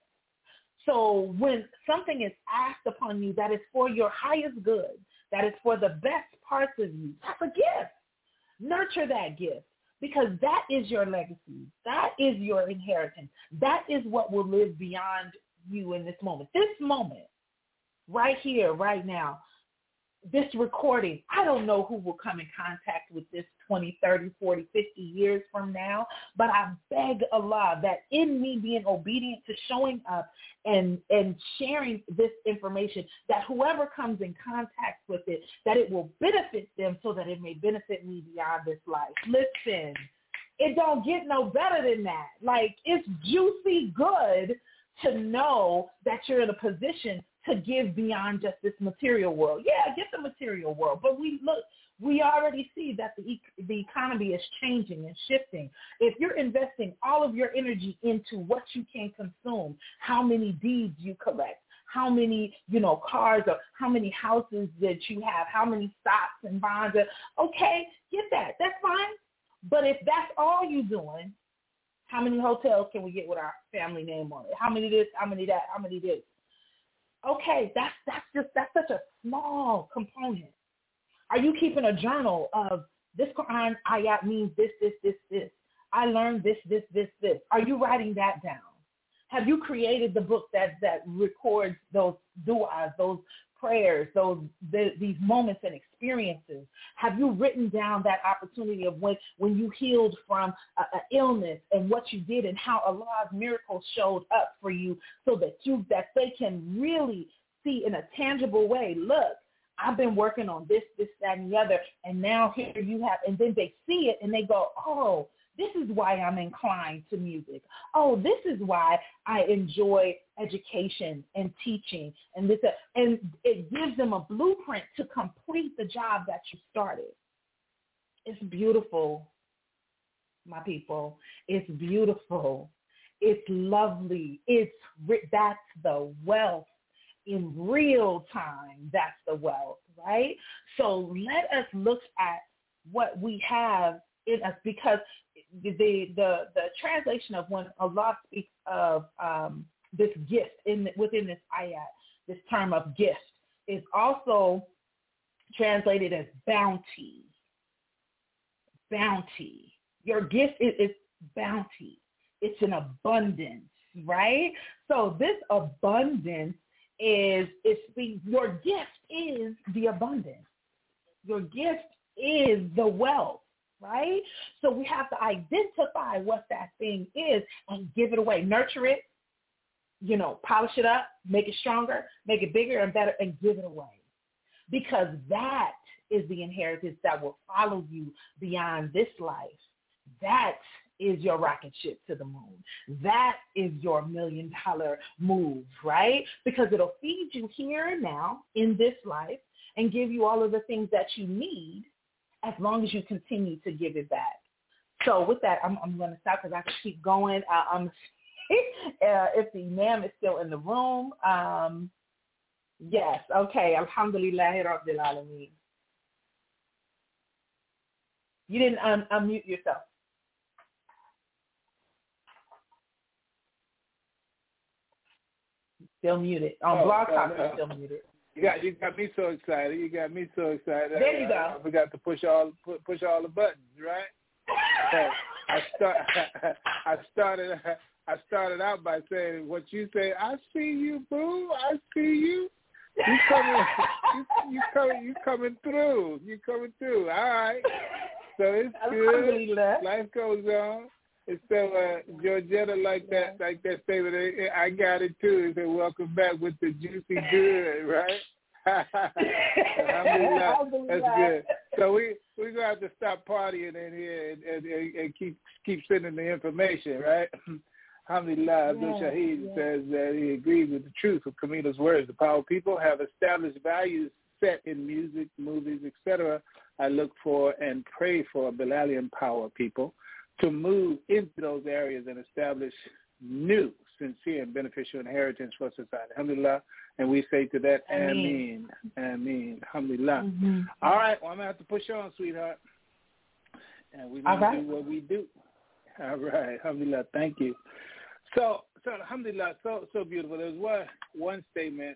So when something is asked upon you that is for your highest good, that is for the best parts of you, that's a gift. Nurture that gift, because that is your legacy. That is your inheritance. That is what will live beyond you in this moment. This moment, right here, right now, this recording, I don't know who will come in contact with this 20, 30, 40, 50 years from now, but I beg Allah that in me being obedient to showing up and sharing this information, that whoever comes in contact with it, that it will benefit them so that it may benefit me beyond this life. Listen, it don't get no better than that. It's juicy good to know that you're in a position to give beyond just this material world. Yeah, get the material world, but we already see that the economy is changing and shifting. If you're investing all of your energy into what you can consume, how many deeds you collect, how many, cars or how many houses that you have, how many stocks and bonds, okay, get that. That's fine. But if that's all you're doing, how many hotels can we get with our family name on it? How many this, how many that, how many this? Okay, that's such a small component. Are you keeping a journal of this Quran ayat means this? I learned this. Are you writing that down? Have you created the book that records those du'as, those prayers, these moments and experiences? Have you written down that opportunity of when you healed from an illness and what you did and how Allah's miracles showed up for you, so that they can really see in a tangible way, look, I've been working on this, that, and the other, and now here you have, and then they see it and they go, oh, this is why I'm inclined to music. Oh, this is why I enjoy education and teaching, and it gives them a blueprint to complete the job that you started. It's beautiful, my people. It's beautiful. It's lovely. That's the wealth in real time. That's the wealth, right? So let us look at what we have in us, because the translation of when Allah speaks of this gift within this ayat, this term of gift is also translated as bounty. Bounty. Your gift is bounty. It's an abundance, right? So this abundance your gift is the abundance. Your gift is the wealth, right? So we have to identify what that thing is and give it away. Nurture it, polish it up, make it stronger, make it bigger and better, and give it away. Because that is the inheritance that will follow you beyond this life. That is your rocket ship to the moon. That is your $1 million move, right? Because it'll feed you here and now in this life and give you all of the things that you need as long as you continue to give it back. So with that, I'm going to stop because I can keep going. If the imam is still in the room, yes, okay. Alhamdulillahi Rabbil Alameen. You didn't unmute yourself. Still muted. On Blog Talk, you're still muted. You got me so excited. There you go. I forgot to push all the buttons, right? I started out by saying what you say. I see you, boo. I see you. You coming through. You coming through. All right. So it's good. Life goes on. And so Georgetta like that statement. I got it too. It said, "Welcome back with the juicy good," right? That's good. So we're gonna have to stop partying in here and keep sending the information, right? Alhamdulillah, Abdul Shahid says that he agrees with the truth of Camila's words. The power people have established values set in music, movies, etc. I look for and pray for Bilalian power people to move into those areas and establish new, sincere, and beneficial inheritance for society. Alhamdulillah. And we say to that, Ameen. Ameen. Alhamdulillah. Mm-hmm. All right. Well, I'm going to have to push on, sweetheart. And we're going to do what we do. All right. Alhamdulillah. Thank you. So alhamdulillah, so beautiful. There's one statement.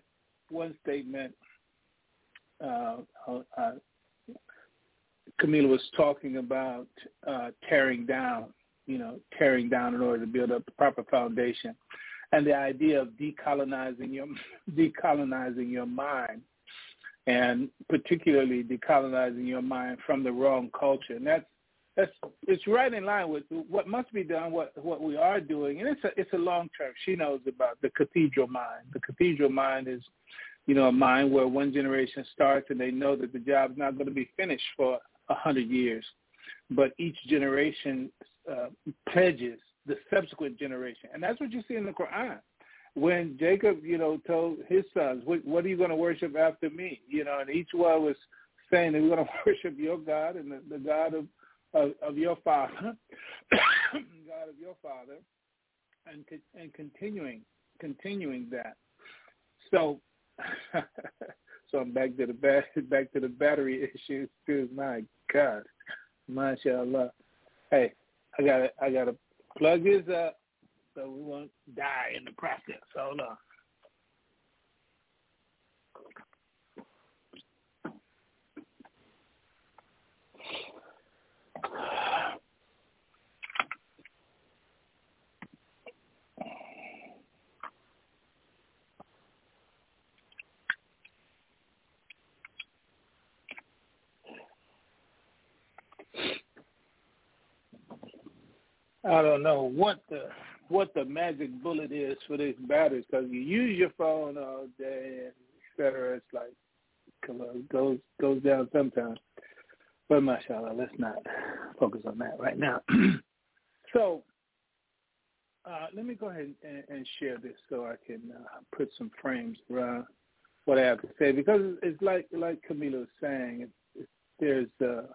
Camila was talking about tearing down in order to build up the proper foundation, and the idea of decolonizing your mind, and particularly decolonizing your mind from the wrong culture. And it's right in line with what must be done, what we are doing, and it's a long term. She knows about the cathedral mind. The cathedral mind is, a mind where one generation starts and they know that the job's not going to be finished for 100 years, but each generation pledges the subsequent generation, and that's what you see in the Quran. When Jacob, told his sons, "What are you going to worship after me?" And each one was saying that we're going to worship your God and the God of your father, God of your father, and continuing that. So I'm back to the battery issues too. My God, mashallah. Hey, I gotta plug this up so we won't die in the process. Hold on. I don't know what the magic bullet is for these batteries, because you use your phone all day, and et cetera. It's like, come on, it goes down sometimes. But mashallah, let's not focus on that right now. So let me go ahead and share this so I can put some frames around what I have to say, because it's like Camila was saying, there's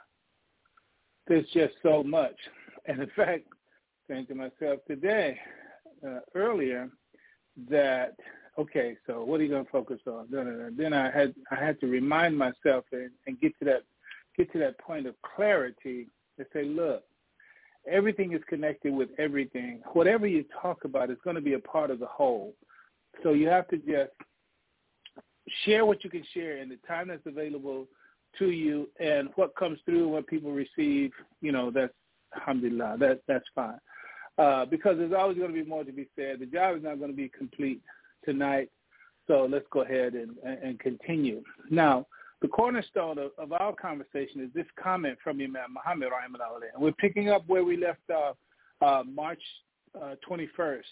just so much. And in fact, saying to myself today, earlier, that okay, so what are you going to focus on? Then I had to remind myself and get to that point of clarity and say, look, Everything is connected with everything. Whatever you talk about is going to be a part of the whole. So you have to just share what you can share in the time that's available to you, and what comes through, what people receive, that's alhamdulillah, that's fine. Because there's always going to be more to be said. The job is not going to be complete tonight, so let's go ahead and continue. Now, the cornerstone of our conversation is this comment from Imam Muhammad rahimahullah. And we're picking up where we left off March 21st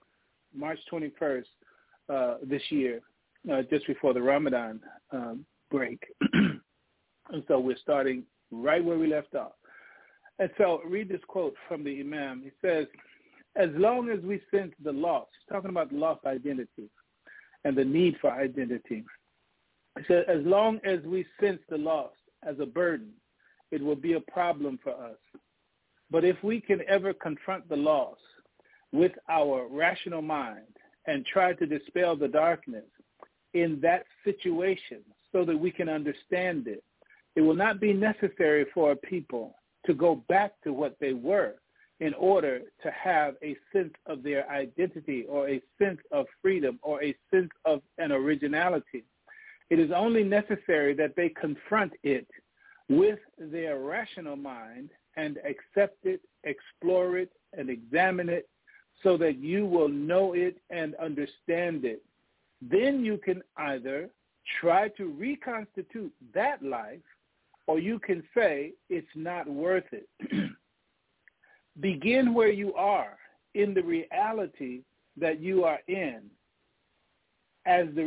this year, just before the Ramadan break. And so we're starting right where we left off. And so read this quote from the Imam. He says, as long as we sense the loss, he's talking about the lost identity and the need for identity. He said, as long as we sense the loss as a burden, it will be a problem for us. But if we can ever confront the loss with our rational mind and try to dispel the darkness in that situation so that we can understand it, it will not be necessary for a people to go back to what they were in order to have a sense of their identity or a sense of freedom or a sense of an originality. It is only necessary that they confront it with their rational mind and accept it, explore it, and examine it so that you will know it and understand it. Then you can either try to reconstitute that life, or you can say it's not worth it. Begin where you are in the reality that you are in as the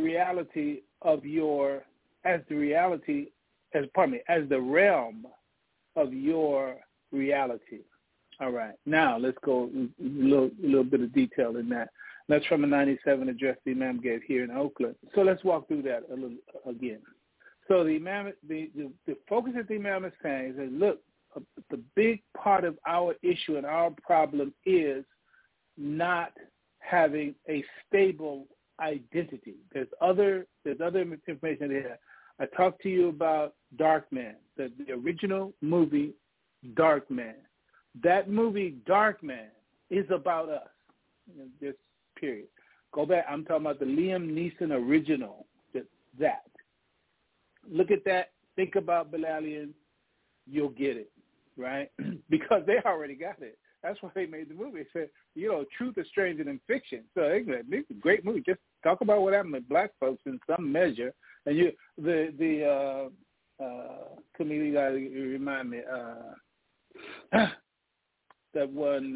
realm of your reality. All right. Now let's go a little bit of detail in that. That's from a 97 address the Imam gave here in Oakland. So let's walk through that a little again. So the Imam, the focus that the Imam is saying is that, look, the big part of our issue and our problem is not having a stable identity. There's other information there. I talked to you about Darkman, the original movie Darkman. That movie Darkman is about us. This period. Go back. I'm talking about the Liam Neeson original. That. Look at that. Think about Bilalian. You'll get it, right? Because they already got it. That's why they made the movie. They said, truth is stranger than fiction. So this is a great movie. Just talk about what happened to black folks in some measure. And the comedian guy, remind me, that one,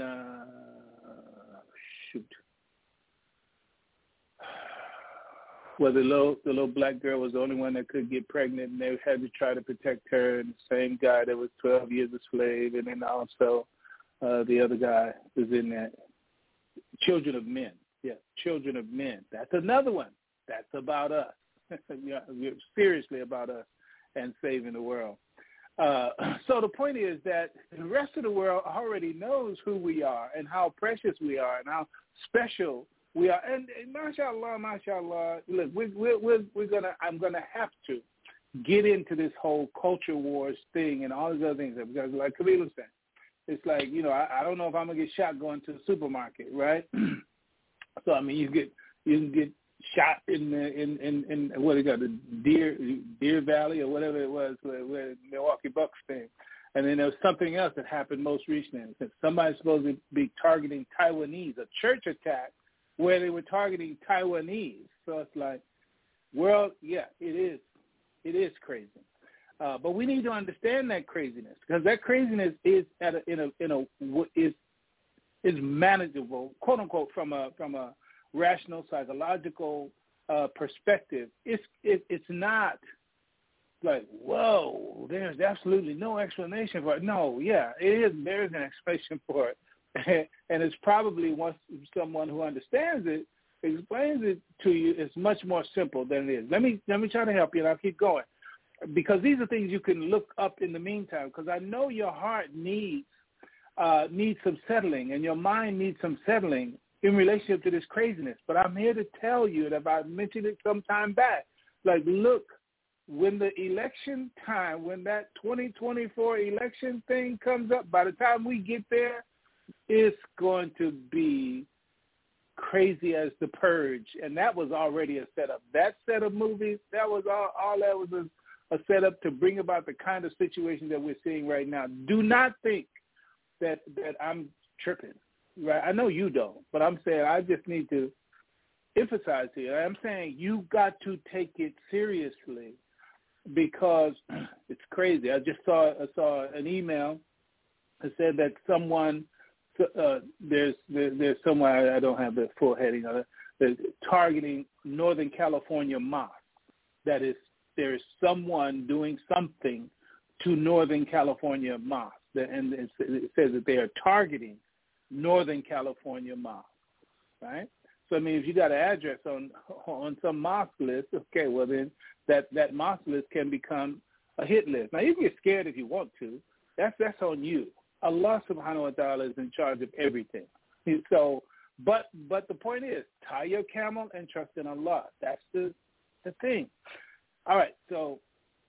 where the little black girl was the only one that could get pregnant, and they had to try to protect her, and the same guy that was 12 years a slave, and then also the other guy was in that. Children of Men. Yeah, Children of Men. That's another one. That's about us. Seriously about us and saving the world. So the point is that the rest of the world already knows who we are and how precious we are and how special we are. And mashallah, look, I'm gonna have to get into this whole culture wars thing and all these other things because, like Khalil was saying, it's like I don't know if I'm gonna get shot going to the supermarket, right? So I mean, you can get shot in what they got, the Deer Valley or whatever it was, where Milwaukee Bucks thing. And then there was something else that happened most recently. Somebody's supposed to be targeting Taiwanese, a church attack where they were targeting Taiwanese. So it's like, well, yeah, it is crazy. But we need to understand that craziness because that craziness is is manageable, quote unquote, from a rational psychological perspective. It's not like, whoa, there's absolutely no explanation for it. No, yeah, it is. There is an explanation for it, and it's probably once someone who understands it explains it to you, it's much more simple than it is. Let me try to help you, and I'll keep going because these are things you can look up in the meantime. Because I know your heart needs some settling, and your mind needs some settling in relationship to this craziness. But I'm here to tell you that I mentioned it some time back. Like, look when the election time, when that 2024 election thing comes up, by the time we get there, it's going to be crazy as The Purge. And that was already a setup. That set of movies, that was all that was a setup to bring about the kind of situation that we're seeing right now. Do not think that I'm tripping, right? I know you don't, but I'm saying I just need to emphasize here. I'm saying you got to take it seriously because it's crazy. I just saw an email that said that someone there's someone, I don't have the full heading of it, that's targeting Northern California mosques. That is, there's someone doing something to Northern California mosques, and it says that they are targeting Northern California mosques, right? So, I mean, if you got an address on some mosque list, okay, well then that mosque list can become a hit list. Now, you can get scared if you want to. That's on you. Allah subhanahu wa ta'ala is in charge of everything. So, but the point is, tie your camel and trust in Allah. That's the thing. All right, so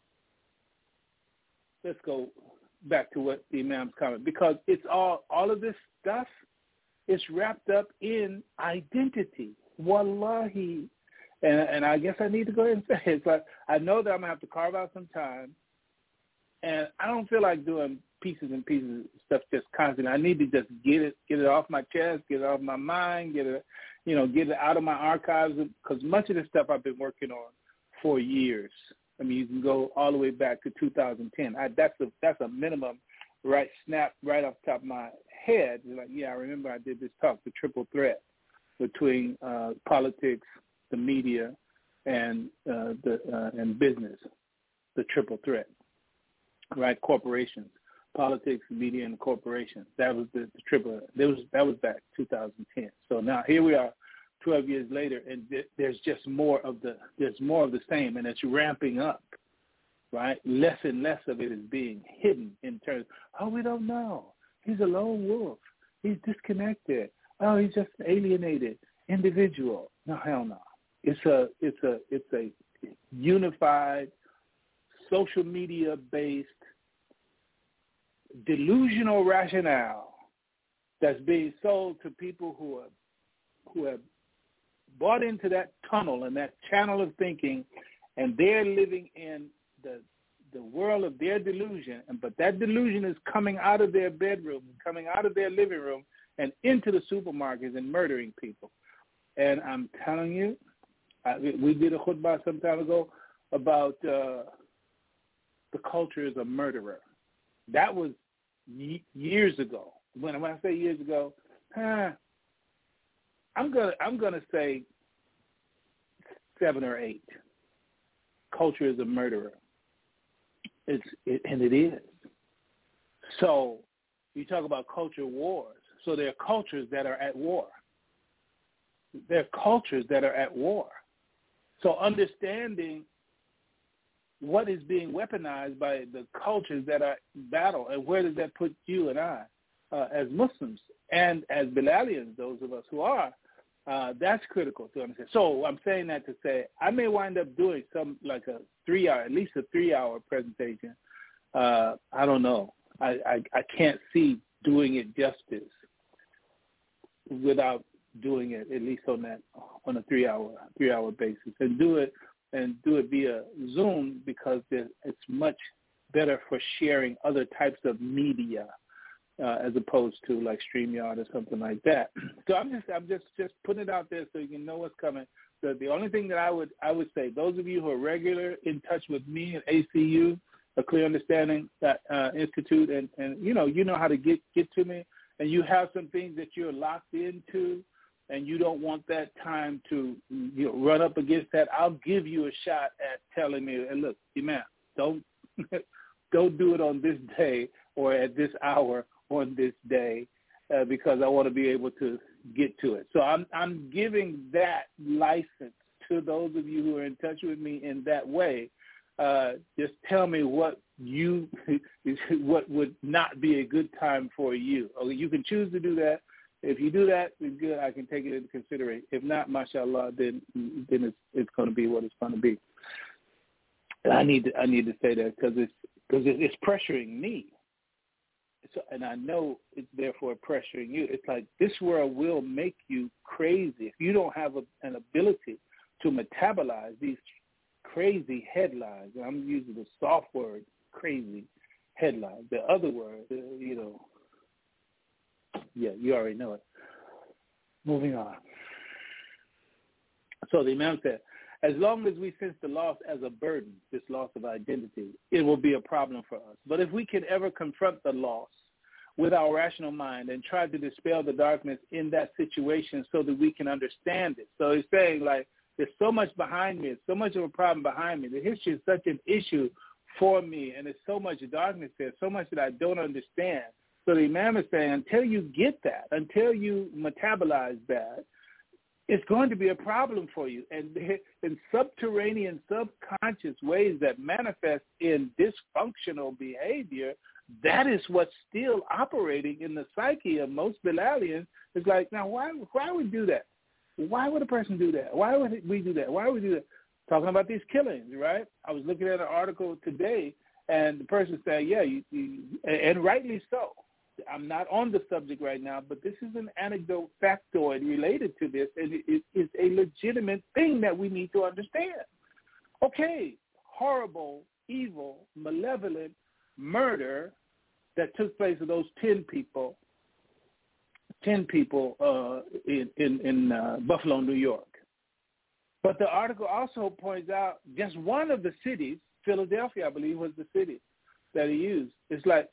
let's go back to what the Imam's comment, because it's all of this stuff is wrapped up in identity. Wallahi. And I guess I need to go ahead and say it. But I know that I'm going to have to carve out some time, and I don't feel like doing pieces and pieces of stuff just constantly. I need to just get it off my chest, get it off my mind, get it out of my archives, because much of this stuff I've been working on for years. I mean, you can go all the way back to 2010. That's a minimum, right? Snap right off the top of my head. Like, yeah, I remember I did this talk, the triple threat between politics, the media, and business, the triple threat, right? Corporations. Politics, media, and corporations. That was the triple. That was back 2010. So now here we are, 12 years later, and there's just more of the same, and it's ramping up, right? Less and less of it is being hidden in terms. Oh, we don't know. He's a lone wolf. He's disconnected. Oh, he's just an alienated individual. No, hell no. It's a unified, social media based, delusional rationale that's being sold to people who have bought into that tunnel and that channel of thinking, and they're living in the world of their delusion. But that delusion is coming out of their bedroom, coming out of their living room, and into the supermarkets and murdering people. And I'm telling you, we did a khutbah some time ago about the culture is a murderer. That was years ago. When I say years ago, I'm gonna say 7 or 8. Culture is a murderer. And it is. So you talk about culture wars. So there are cultures that are at war. There are cultures that are at war. So understanding what is being weaponized by the cultures that are in battle, and where does that put you and I as Muslims and as Bilalians, those of us who are, that's critical to understand. So I'm saying that to say I may wind up doing at least a 3-hour presentation. I don't know. I can't see doing it justice without doing it at least on a 3-hour basis, and do it via Zoom, because it's much better for sharing other types of media as opposed to like StreamYard or something like that. So I'm just putting it out there so you can know what's coming. So the only thing that I would say, those of you who are regular in touch with me at ACU, a Clear Understanding Institute, and you know how to get to me, and you have some things that you're locked into, and you don't want that time to run up against that, I'll give you a shot at telling me, and look, Imam, don't do it on this day or at this hour on this day, because I want to be able to get to it. So I'm giving that license to those of you who are in touch with me in that way. Just tell me what would not be a good time for you. Okay, you can choose to do that. If you do that, it's good. I can take it into consideration. If not, mashallah, then it's going to be what it's going to be. And I need to say that because it's pressuring me. So, and I know it's therefore pressuring you. It's like this world will make you crazy if you don't have an ability to metabolize these crazy headlines. And I'm using the soft word, crazy headlines. The other word, you already know it. Moving on. So the Imam said, as long as we sense the loss as a burden, this loss of identity, it will be a problem for us. But if we can ever confront the loss with our rational mind and try to dispel the darkness in that situation so that we can understand it. So he's saying, like, there's so much behind me. It's so much of a problem behind me. The history is such an issue for me, and there's so much darkness there, so much that I don't understand. So the Imam is saying, until you get that, until you metabolize that, it's going to be a problem for you. And in subterranean, subconscious ways that manifest in dysfunctional behavior, that is what's still operating in the psyche of most Bilalians. It's like, now, why would we do that? Why would a person do that? Why would we do that? Why would we do that? Talking about these killings, right? I was looking at an article today, and the person said, yeah, and rightly so. I'm not on the subject right now, but this is an anecdote factoid related to this, and it is a legitimate thing that we need to understand. Okay, horrible, evil, malevolent murder that took place with those 10 people in Buffalo, New York. But the article also points out just one of the cities, Philadelphia, I believe, was the city that he used. It's like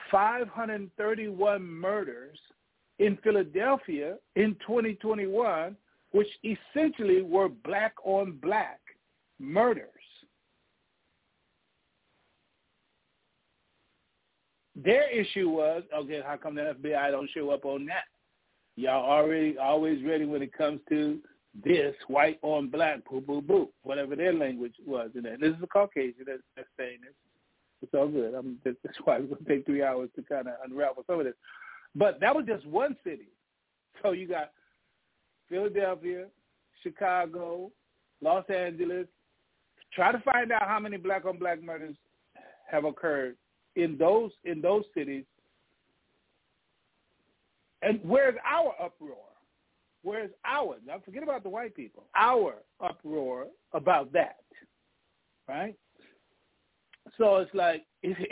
531 murders in Philadelphia in 2021, which essentially were black-on-black murders. Their issue was, okay, how come the FBI don't show up on that? Y'all always ready when it comes to this, white on black, boo, boo, boo, whatever their language was. And this is a Caucasian that's saying this. It's all good. That's why it's going to take 3 hours to kind of unravel some of this. But that was just one city. So you got Philadelphia, Chicago, Los Angeles. Try to find out how many black-on-black murders have occurred in those cities. And where's our uproar? Where's our, now forget about the white people, our uproar about that, right? So it's like,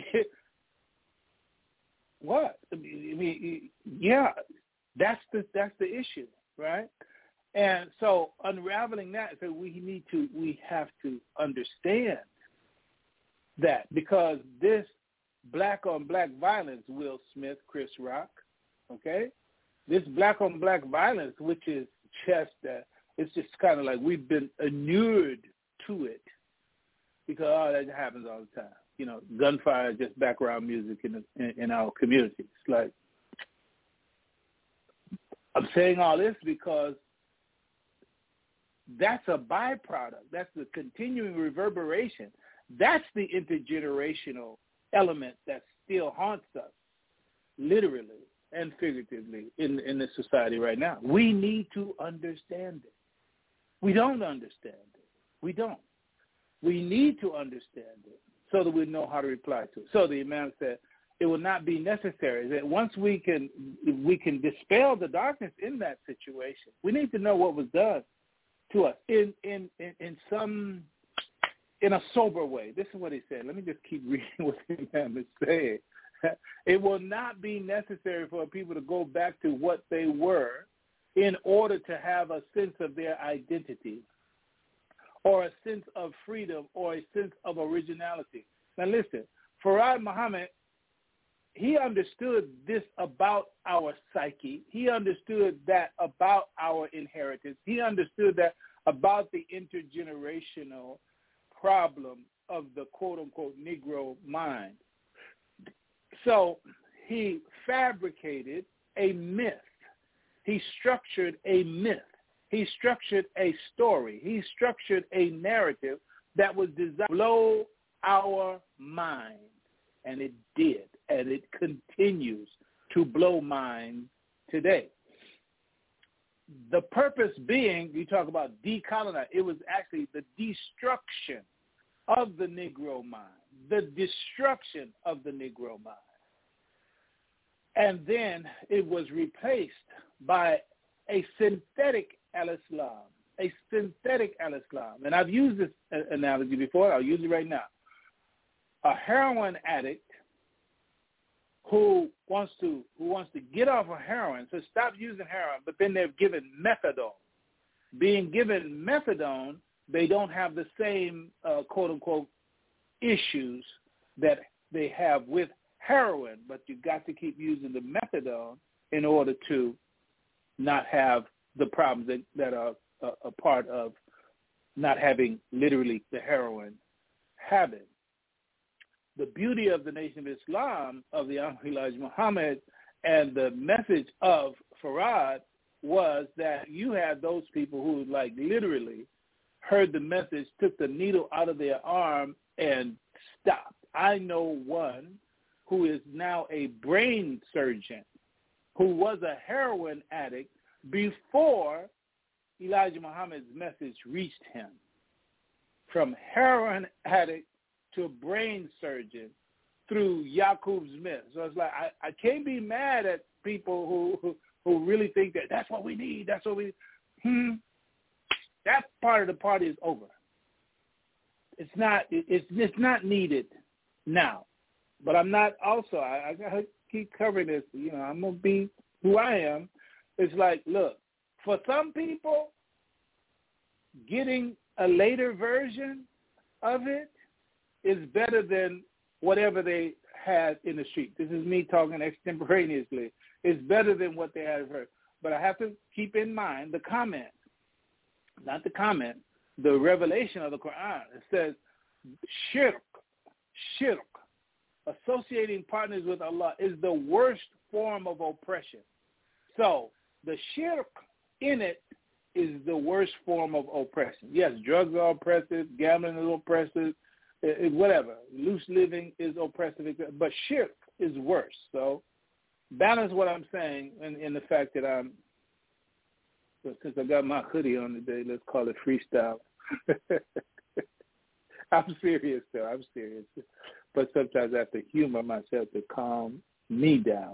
what? I mean, yeah, that's the issue, right? And so unraveling that, so we have to understand that, because this black-on-black violence, Will Smith, Chris Rock, okay? This black-on-black violence, which is just, it's just kind of like we've been inured to it because that happens all the time. You know, gunfire is just background music in our communities. It's like, I'm saying all this because that's a byproduct. That's the continuing reverberation. That's the intergenerational element that still haunts us, literally and figuratively, in this society right now. We need to understand it. We don't understand it. We don't. We need to understand it so that we know how to reply to it. So the Imam said it will not be necessary, that once we can dispel the darkness in that situation, we need to know what was done to us in a sober way. This is what he said. Let me just keep reading what the Imam is saying. It will not be necessary for people to go back to what they were in order to have a sense of their identity or a sense of freedom or a sense of originality. Now listen, Farad Muhammad, he understood this about our psyche. He understood that about our inheritance. He understood that about the intergenerational problem of the quote-unquote Negro mind. So he fabricated a myth. He structured a myth. He structured a story. He structured a narrative that was designed to blow our mind. And it did. And it continues to blow minds today. The purpose being, you talk about decolonize, it was actually the destruction of the Negro mind, the destruction of the Negro mind. And then it was replaced by a synthetic al-Islam, a synthetic al-Islam. And I've used this analogy before. I'll use it right now. A heroin addict who wants to get off of heroin, so stop using heroin, but then they're given methadone. Being given methadone, they don't have the same quote-unquote issues that they have with heroin, but you got to keep using the methadone in order to not have the problems that are a part of not having literally the heroin habit. The beauty of the Nation of Islam, of the Elijah Muhammad, and the message of Farad was that you had those people who like literally heard the message, took the needle out of their arm, and stopped. I know one who is now a brain surgeon who was a heroin addict before Elijah Muhammad's message reached him. From heroin addict to a brain surgeon through Yaqub Smith. So it's like I can't be mad at people who really think that that's what we need. That's what we that part of the party is over. It's not needed now. But I'm not also I gotta keep covering this, I'm gonna be who I am. It's like, look, for some people, getting a later version of it is better than whatever they had in the street. This is me talking extemporaneously. It's better than what they had heard. But I have to keep in mind the comment, not the comment, the revelation of the Quran. It says, shirk, associating partners with Allah is the worst form of oppression. So the shirk in it is the worst form of oppression. Yes, drugs are oppressive, gambling is oppressive, whatever. Loose living is oppressive, but shirk is worse. So balance what I'm saying in the fact that since I got my hoodie on today, let's call it freestyle. I'm serious, though. I'm serious. But sometimes I have to humor myself to calm me down.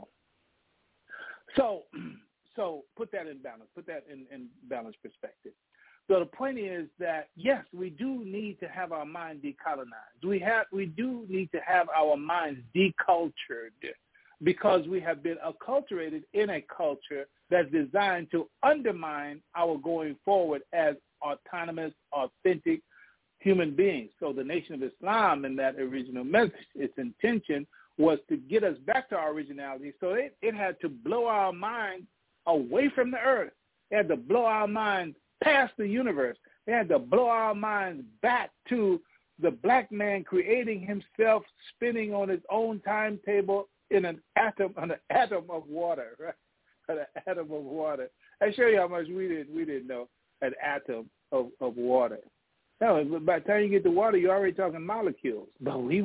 So put that in balance. Put that in balanced perspective. So the point is that, yes, we do need to have our mind decolonized. We do need to have our minds decultured because we have been acculturated in a culture that's designed to undermine our going forward as autonomous, authentic human beings. So the Nation of Islam, in that original message, its intention was to get us back to our originality. So it had to blow our minds away from the earth. It had to blow our minds past the universe. It had to blow our minds back to the black man creating himself, spinning on his own timetable in an atom of water, right? An atom of water. I show you how much we didn't know an atom of water. No, by the time you get to water, you're already talking molecules. But we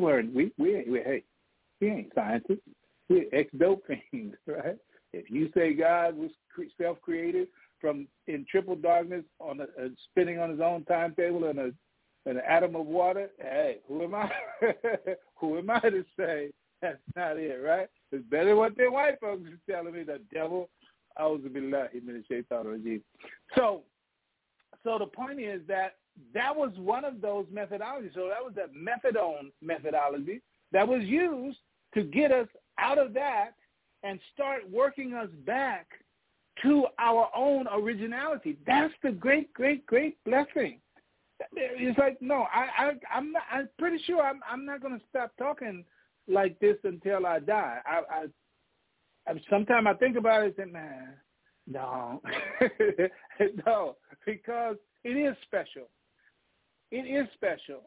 ain't scientists. We're ex-dope fiends, right? If you say God was self-created in triple darkness spinning on his own timetable in an atom of water, hey, who am I? Who am I to say that's not it, right? It's better than what their white folks are telling me. The devil, a'udhu billahi minash shaitanir rajeem. So the point is that was one of those methodologies. So that was that methadone methodology that was used to get us out of that and start working us back to our own originality. That's the great, great, great blessing. It's like, no, I'm pretty sure I'm not going to stop talking like this until I die. Sometimes I think about it and say, man, no. No, because it is special. It is special.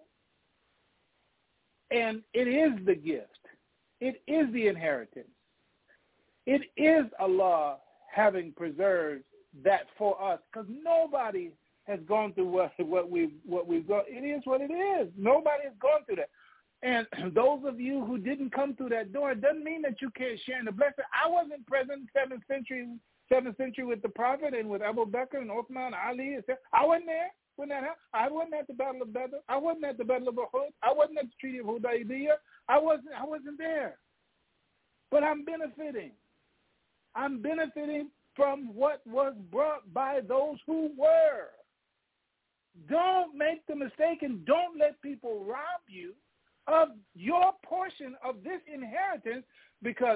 And it is the gift. It is the inheritance. It is Allah having preserved that for us, because nobody has gone through what we've gone. It is what it is. Nobody has gone through that. And those of you who didn't come through that door, it doesn't mean that you can't share in the blessing. I wasn't present 7th century with the Prophet and with Abu Bakr and Uthman, Ali. I wasn't there. when that happened. I wasn't at the Battle of Badr. I wasn't at the Battle of Uhud. I wasn't at the Treaty of Hudaybiyah. I wasn't there. But I'm benefiting. I'm benefiting from what was brought by those who were. Don't make the mistake and don't let people rob you of your portion of this inheritance because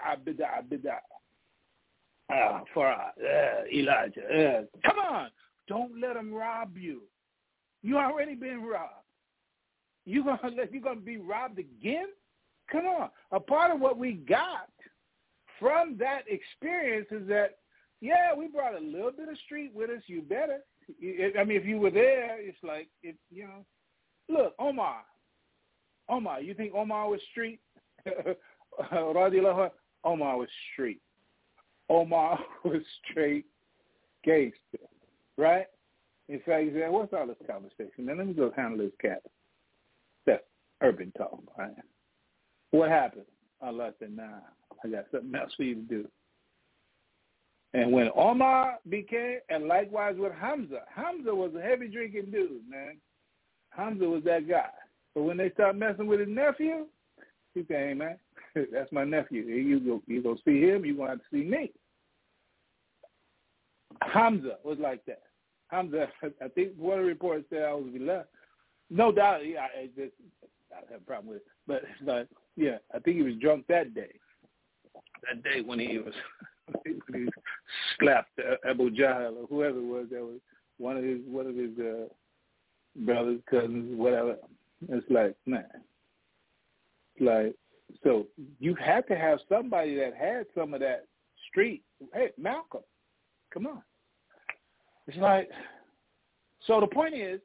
Elijah. Come on. Don't let them rob you. You already been robbed. You're gonna be robbed again? Come on. A part of what we got from that experience is that, yeah, we brought a little bit of street with us. You better. I mean, if you were there, it's like, look, Omar, you think Omar was street? Omar was street. Omar was straight gangster, right? In fact, he said, what's all this conversation? Now, let me go handle this cat. That's urban talk, right? What happened? Allah said, nah, I got something else for you to do. And when Omar became, and likewise with Hamza was a heavy drinking dude, man. Hamza was that guy. But when they started messing with his nephew, he said, hey, man, that's my nephew. You go see him, you're going to have to see me. Hamza was like that. Hamza, I think one of the reports said I was left. No doubt, I have a problem with it. But yeah, I think he was drunk that day. That day when he was when he slapped Abu Jahl or whoever it was, that was one of his brothers, cousins, whatever. It's like, man. Like, so you had to have somebody that had some of that street. Hey, Malcolm, come on. It's like, so the point is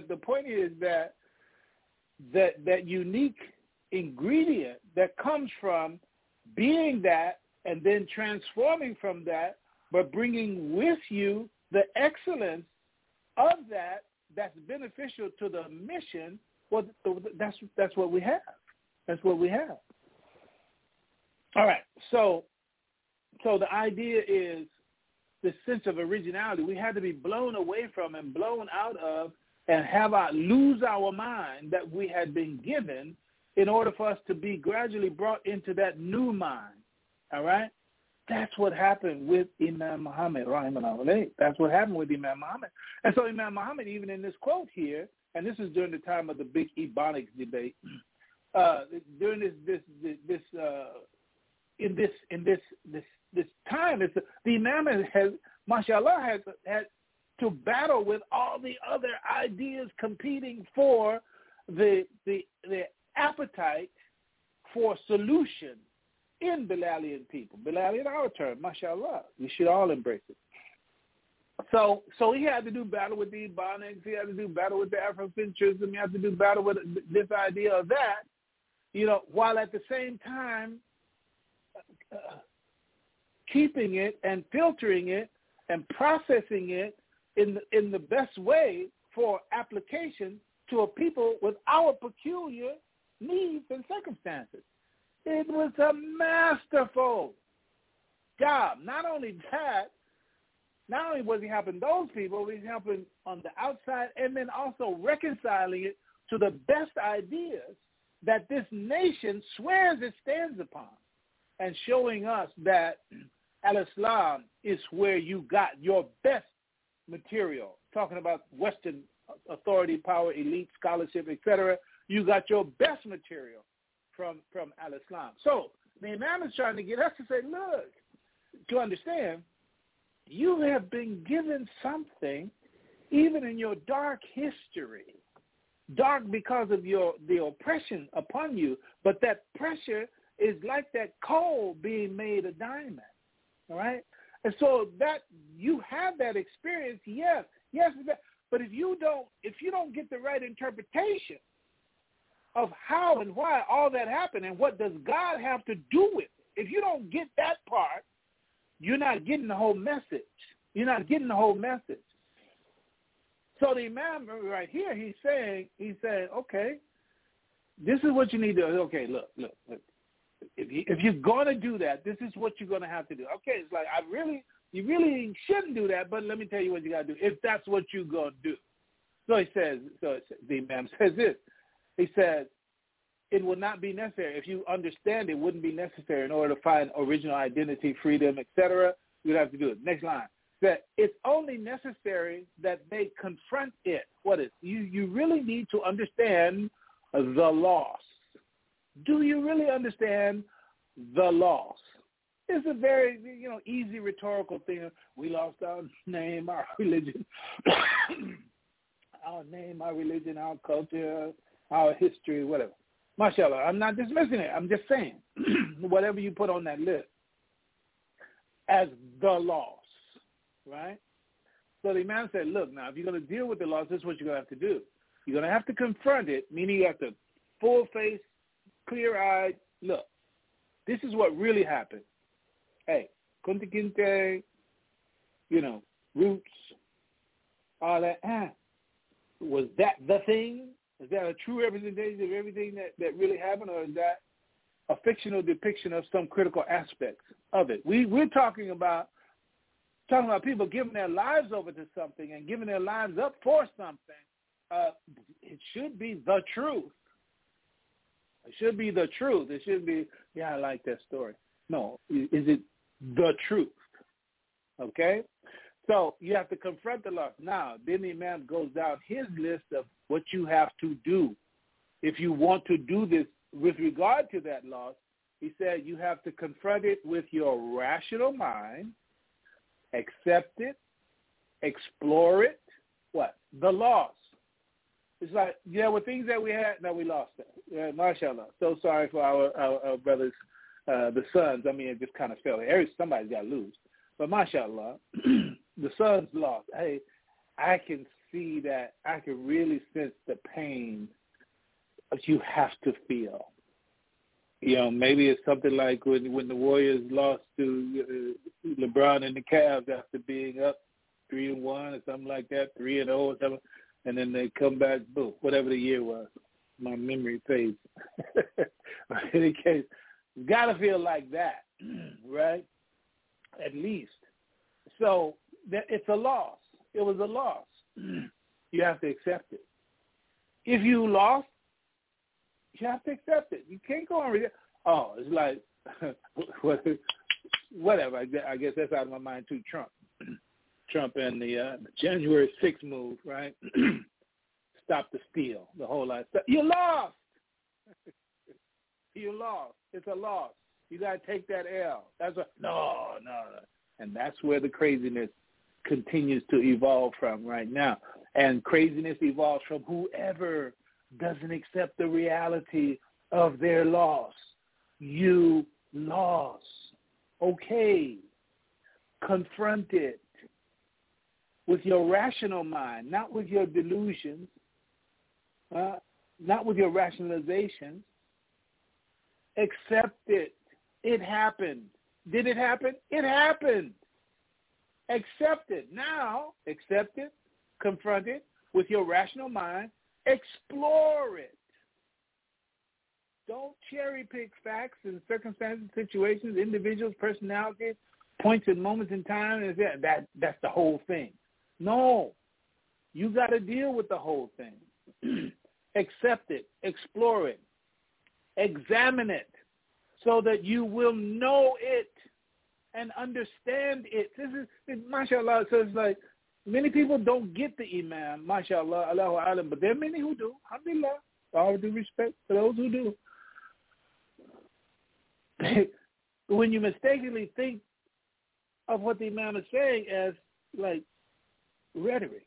that unique ingredient that comes from being that and then transforming from that, but bringing with you the excellence of that that's beneficial to the mission. Well, that's what we have. That's what we have. All right. So the idea is this sense of originality. We had to be blown away from and blown out of and lose our mind that we had been given in order for us to be gradually brought into that new mind. All right? That's what happened with Imam Muhammad, rahimahullah. That's what happened with Imam Muhammad. And so Imam Muhammad, even in this quote here, and this is during the time of the big Ebonics debate, during this time, the Imam has, mashallah, had to battle with all the other ideas competing for the appetite for solution in Bilalian people. Bilalian, our term, mashallah. We should all embrace it. So he had to do battle with the Ebonics. He had to do battle with the Afrocentrism. He had to do battle with this idea of that, while at the same time keeping it and filtering it and processing it in the best way for application to a people with our peculiar needs and circumstances. It was a masterful job. Not only was he helping those people, he was helping on the outside and then also reconciling it to the best ideas that this nation swears it stands upon and showing us that Al-Islam is where you got your best material. Talking about Western authority, power, elite, scholarship, etc. You got your best material from Al-Islam. So the Imam is trying to get us to say, look, to understand, you have been given something even in your dark history. Dark because of the oppression upon you, but that pressure is like that coal being made a diamond, all right? And so that you have that experience, yes, but if you don't get the right interpretation of how and why all that happened and what does God have to do with it, if you don't get that part, you're not getting the whole message. You're not getting the whole message. So the Imam right here, he's saying, okay, this is what you need to do. Okay, look. If you're going to do that, this is what you're going to have to do. Okay, it's like, you really shouldn't do that, but let me tell you what you got to do if that's what you're going to do. So he says, the Imam says this. He says, it will not be necessary. If you understand, it wouldn't be necessary in order to find original identity, freedom, etc. You'd have to do it. Next line. That it's only necessary that they confront it. What is? You really need to understand the loss. Do you really understand the loss? It's a very, easy rhetorical thing. We lost our name, our religion, our name, our religion, our culture, our history, whatever. MashaAllah, I'm not dismissing it. I'm just saying, whatever you put on that list as the loss, right? So the Imam said, look, now, if you're going to deal with the loss, this is what you're going to have to do. You're going to have to confront it, meaning you have to full-face, clear-eyed, look, this is what really happened. Hey, Kunta Kinte, roots, all that. Was that the thing? Is that a true representation of everything that really happened, or is that a fictional depiction of some critical aspects of it? We're talking about people giving their lives over to something and giving their lives up for something. It should be the truth. It should be the truth. It shouldn't be, I like that story. No, is it the truth? Okay? So you have to confront the loss. Now, then the Imam goes down his list of what you have to do. If you want to do this with regard to that loss, he said you have to confront it with your rational mind, accept it, explore it. What? The loss. It's like, there were things that we had that we lost. MashaAllah. So sorry for our brothers, the sons. I mean, it just kind of fell. Somebody's got to lose. But MashaAllah, the sons lost. Hey, I can see that. I can really sense the pain that you have to feel. Maybe it's something like when the Warriors lost to LeBron and the Cavs after being up 3-1 or something like that, 3-0 or something, and then they come back, boom, whatever the year was. My memory fades. But in any case, you got to feel like that, right? At least. So it's a loss. It was a loss. You have to accept it. If you lost, you have to accept it. You can't go on. It's like, whatever. I guess that's out of my mind too. Trump and the January 6th move, right? Stop the steal, the whole lot. You lost. You lost. It's a loss. You got to take that L. No. And that's where the craziness continues to evolve from right now. And craziness evolves from whoever doesn't accept the reality of their loss. You lost. Okay. Confront it with your rational mind, not with your delusions, not with your rationalizations. Accept it. It happened. Did it happen? It happened. Accept it. Now, accept it, confront it with your rational mind, explore it. Don't cherry pick facts and circumstances, situations, individuals, personalities, points and moments in time, and that's the whole thing. No. You got to deal with the whole thing. Accept it. Explore it. Examine it so that you will know it and understand it. This is, mashallah, so it's like many people don't get the Imam, mashallah, Allahu Alam, but there are many who do. Alhamdulillah. All due respect to those who do. When you mistakenly think of what the Imam is saying as like rhetoric,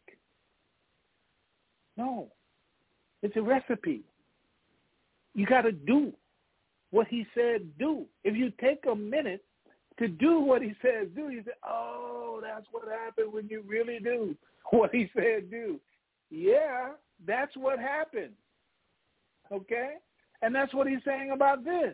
no, it's a recipe. You got to do what he said do. If you take a minute to do what he says do, you say, oh, that's what happened when you really do what he said do. Yeah, that's what happened. Okay? And that's what he's saying about this.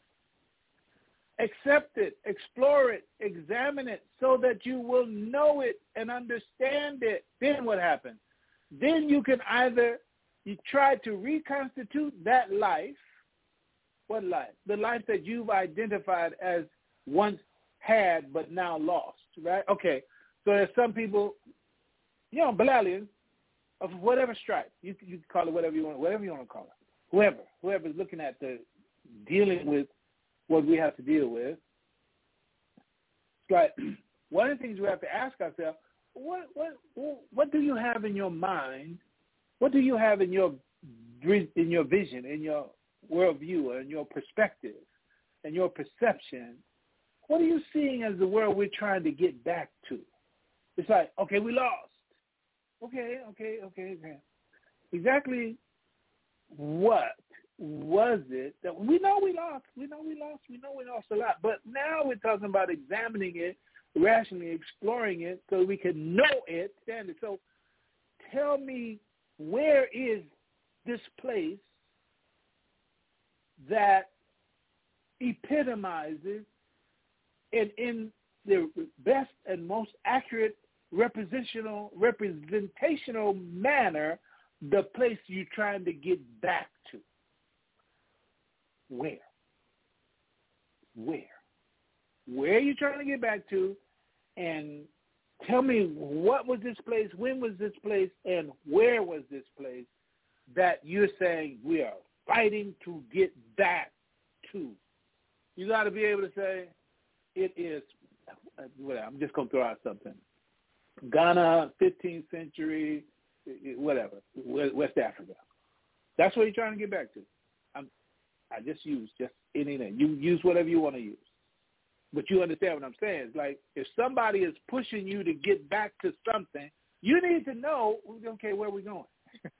Accept it, explore it, examine it so that you will know it and understand it. Then what happens? Then you can either you try to reconstitute that life. What life? The life that you've identified as once had but now lost, right? Okay, so there's some people, Bilalians, of whatever stripe. You can call it whatever you want to call it. Whoever's looking at dealing with what we have to deal with. It's like one of the things we have to ask ourselves, what do you have in your mind? What do you have in your vision, in your worldview, in your perspective, in your perception? What are you seeing as the world we're trying to get back to? It's like, okay, we lost. Okay. Exactly what was it that we know we lost? We know we lost a lot. But now we're talking about examining it, rationally exploring it so we can know it, stand it. So tell me, where is this place that epitomizes and in the best and most accurate representational manner the place you're trying to get back to? Where are you trying to get back to? And tell me, what was this place, when was this place, and where was this place that you're saying we are fighting to get back to? You got to be able to say, it is, whatever, I'm just going to throw out something. Ghana, 15th century, whatever, West Africa. That's what you're trying to get back to. I just use anything. You use whatever you want to use. But you understand what I'm saying. It's like if somebody is pushing you to get back to something, you need to know, okay, where are we going?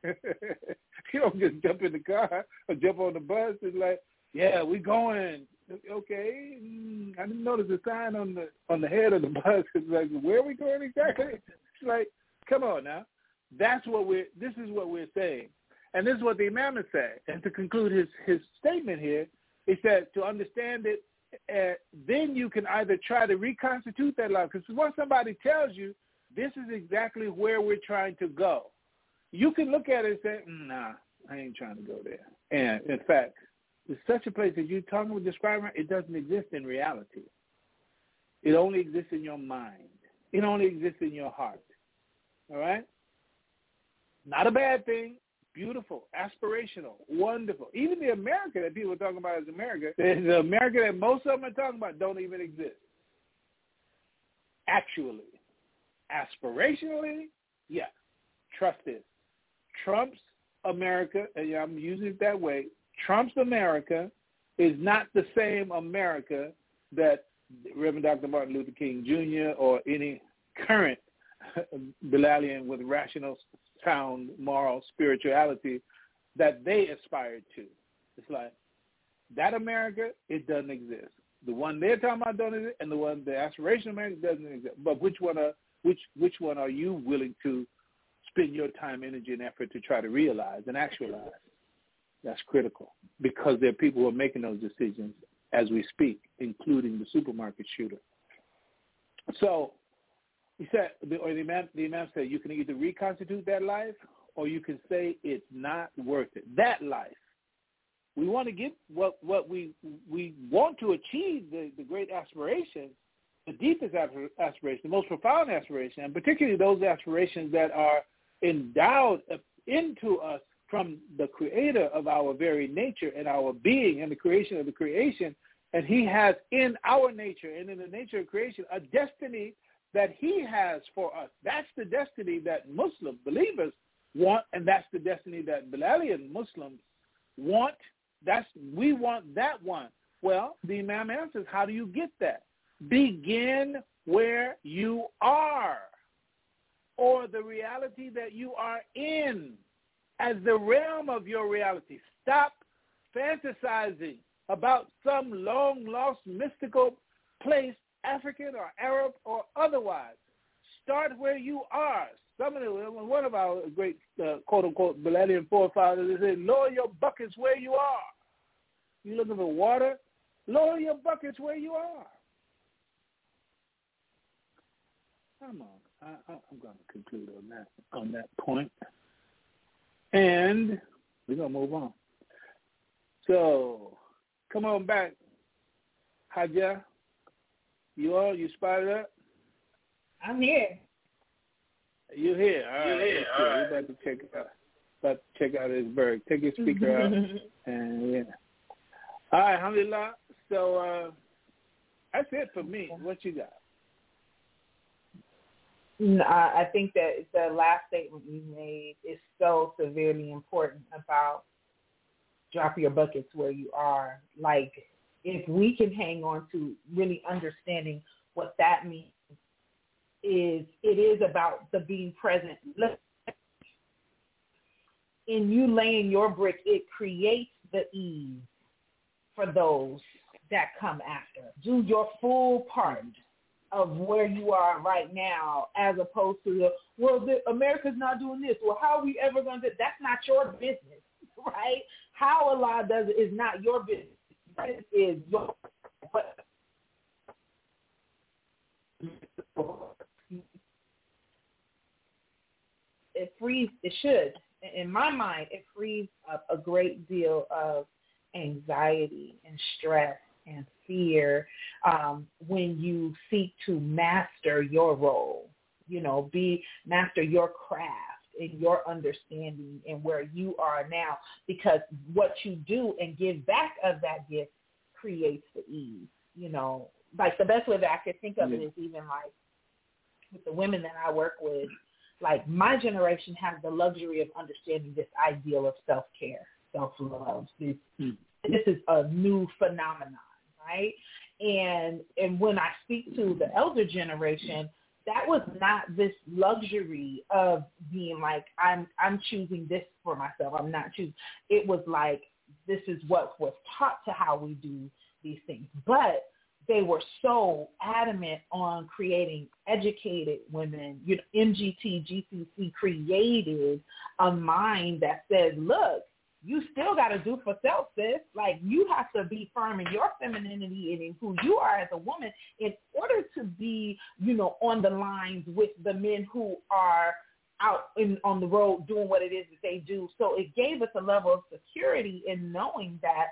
You don't just jump in the car or jump on the bus. It's like, yeah, we're going. Okay, I didn't notice a sign on the head of the bus. It's like, where are we going exactly? It's like, come on now. This is what we're saying. And this is what the Imam is saying. And to conclude his statement here, he said to understand it, then you can either try to reconstitute that life. Because once somebody tells you this is exactly where we're trying to go, you can look at it and say, nah, I ain't trying to go there. And in fact, there's such a place that you're talking about describing, it doesn't exist in reality. It only exists in your mind. It only exists in your heart. All right? Not a bad thing. Beautiful, aspirational, wonderful. Even the America that people are talking about as America, the America that most of them are talking about don't even exist. Actually, aspirationally, yeah. Trust this. Trump's America, and I'm using it that way, Trump's America is not the same America that Reverend Dr. Martin Luther King Jr. or any current Bilalian with rational, sound, moral spirituality that they aspired to. It's like that America, it doesn't exist. The one they're talking about doesn't exist, and the aspirational America doesn't exist. But which one are you willing to spend your time, energy, and effort to try to realize and actualize? That's critical because there are people who are making those decisions as we speak, including the supermarket shooter. So he said, the Imam said, you can either reconstitute that life or you can say it's not worth it. That life. We want to get what we want to achieve, the great aspiration, the deepest aspiration, the most profound aspiration, and particularly those aspirations that are endowed into us from the creator of our very nature and our being and the creation of the creation. And he has in our nature and in the nature of creation a destiny that he has for us. That's the destiny that Muslim believers want, and that's the destiny that Bilalian Muslims want. We want that one. Well, the Imam answers, how do you get that? Begin where you are, or the reality that you are in as the realm of your reality. Stop fantasizing about some long-lost mystical place, African or Arab or otherwise. Start where you are. One of our great quote-unquote Bilalian forefathers said, lower your buckets where you are. You looking for water? Lower your buckets where you are. Come on. I'm going to conclude on that point. And we're going to move on. So, come on back. Haja, you spotted up? I'm here. You here? All right. We're about to check it out. About to check out this bird. Take your speaker out. And yeah. All right, alhamdulillah. So that's it for me. What you got? I think that the last statement you made is so severely important about drop your buckets where you are. Like, if we can hang on to really understanding what that means, it is about the being present. In you laying your brick, it creates the ease for those that come after. Do your full part of where you are right now, as opposed to America's not doing this. Well, how are we ever going to do it? That's not your business, right? How Allah does it is not your business. It is your. It should, in my mind, it frees up a great deal of anxiety and stress and fear when you seek to master your role, master your craft and your understanding and where you are now, because what you do and give back of that gift creates the ease. Like the best way that I could think of it is even like with the women that I work with, like my generation has the luxury of understanding this ideal of self-care, self-love. This is a new phenomenon, right? And when I speak to the elder generation, that was not this luxury of being like, I'm choosing this for myself. I'm not choosing. It was like, this is what was taught to how we do these things. But they were so adamant on creating educated women. MGT, GCC created a mind that says, look, you still got to do for self, sis. Like, you have to be firm in your femininity and in who you are as a woman in order to be, on the lines with the men who are out on the road doing what it is that they do. So it gave us a level of security in knowing that,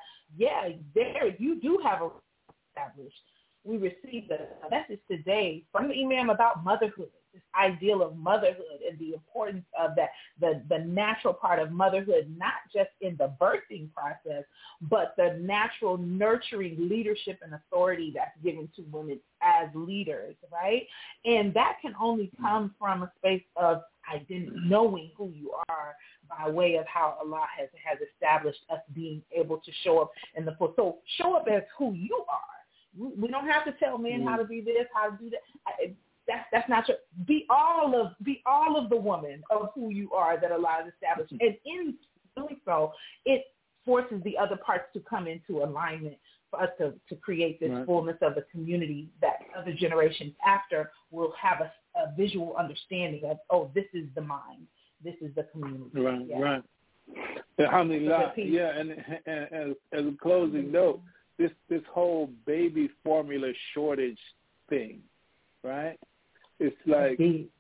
you do have a established. We received a message today from the Imam about motherhood, this ideal of motherhood and the importance of that, the natural part of motherhood, not just in the birthing process, but the natural nurturing leadership and authority that's given to women as leaders, right? And that can only come from a space of identity, knowing who you are by way of how Allah has established us being able to show up in the full. So show up as who you are. We don't have to tell men how to be this, how to do that. That's not true. Be all of the woman of who you are that Allah has established. And in doing so, it forces the other parts to come into alignment for us to create this fullness of the community that other generations after will have a visual understanding of, this is the mind, this is the community. Right. Alhamdulillah. Yeah, and as a closing note, this whole baby formula shortage thing, right? It's like,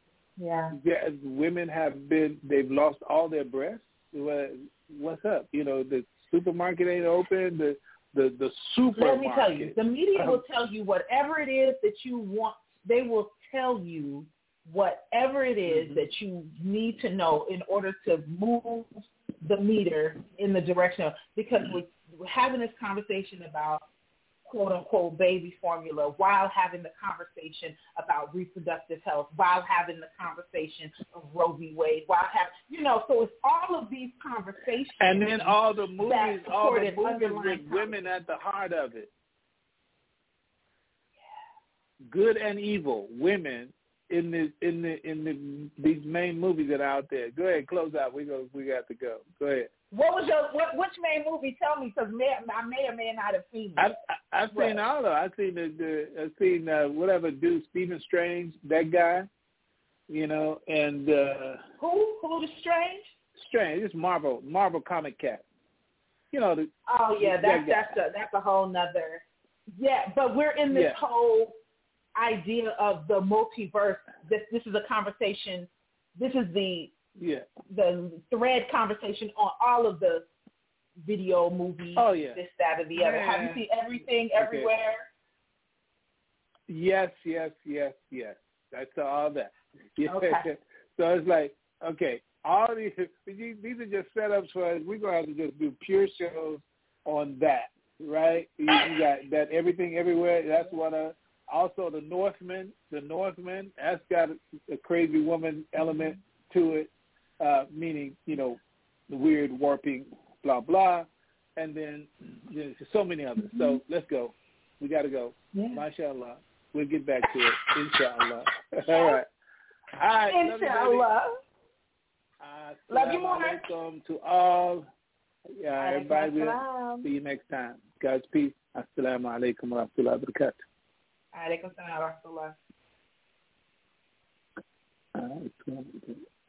women they've lost all their breasts. What's up? The supermarket ain't open. The supermarket. Let me tell you, the media will tell you whatever it is that you want. They will tell you whatever it is that you need to know in order to move the meter in the direction of, because we're having this conversation about quote-unquote baby formula while having the conversation about reproductive health, while having the conversation of Roe v. Wade, while having, so it's all of these conversations. And then all the movies with women at the heart of it. Good and evil, women in these main movies that are out there. Go ahead, close out. We got to go. Go ahead. Which main movie? Tell me, because I may or may not have seen it. I've seen all of it. I've seen whatever dude, Stephen Strange, that guy, and who is Strange? Strange, it's Marvel comic cat. That's a whole nother. Yeah, but we're in this whole idea of the multiverse. This is a conversation. This is the thread conversation on all of the video movies, this, that, or the other. Have you seen Everything, Everywhere? Yes. I saw all that. Okay. So it's like, okay, all these are just setups for us. We're going to have to just do pure shows on that, right? You got that Everything Everywhere. That's one. Also, The Northman, that's got a crazy woman element to it, meaning, the weird warping, blah, blah. And then there's so many others. So let's go. We got to go. Yeah. MashaAllah. We'll get back to it. Inshallah. All right. All right. Inshallah. Love you more. Assalamu to all. Yeah, everybody will see you next time. God's peace. Assalamu alaikum wa rahmatullahi wa barakatuh. Alaikum salam wa rahmatullah. All right.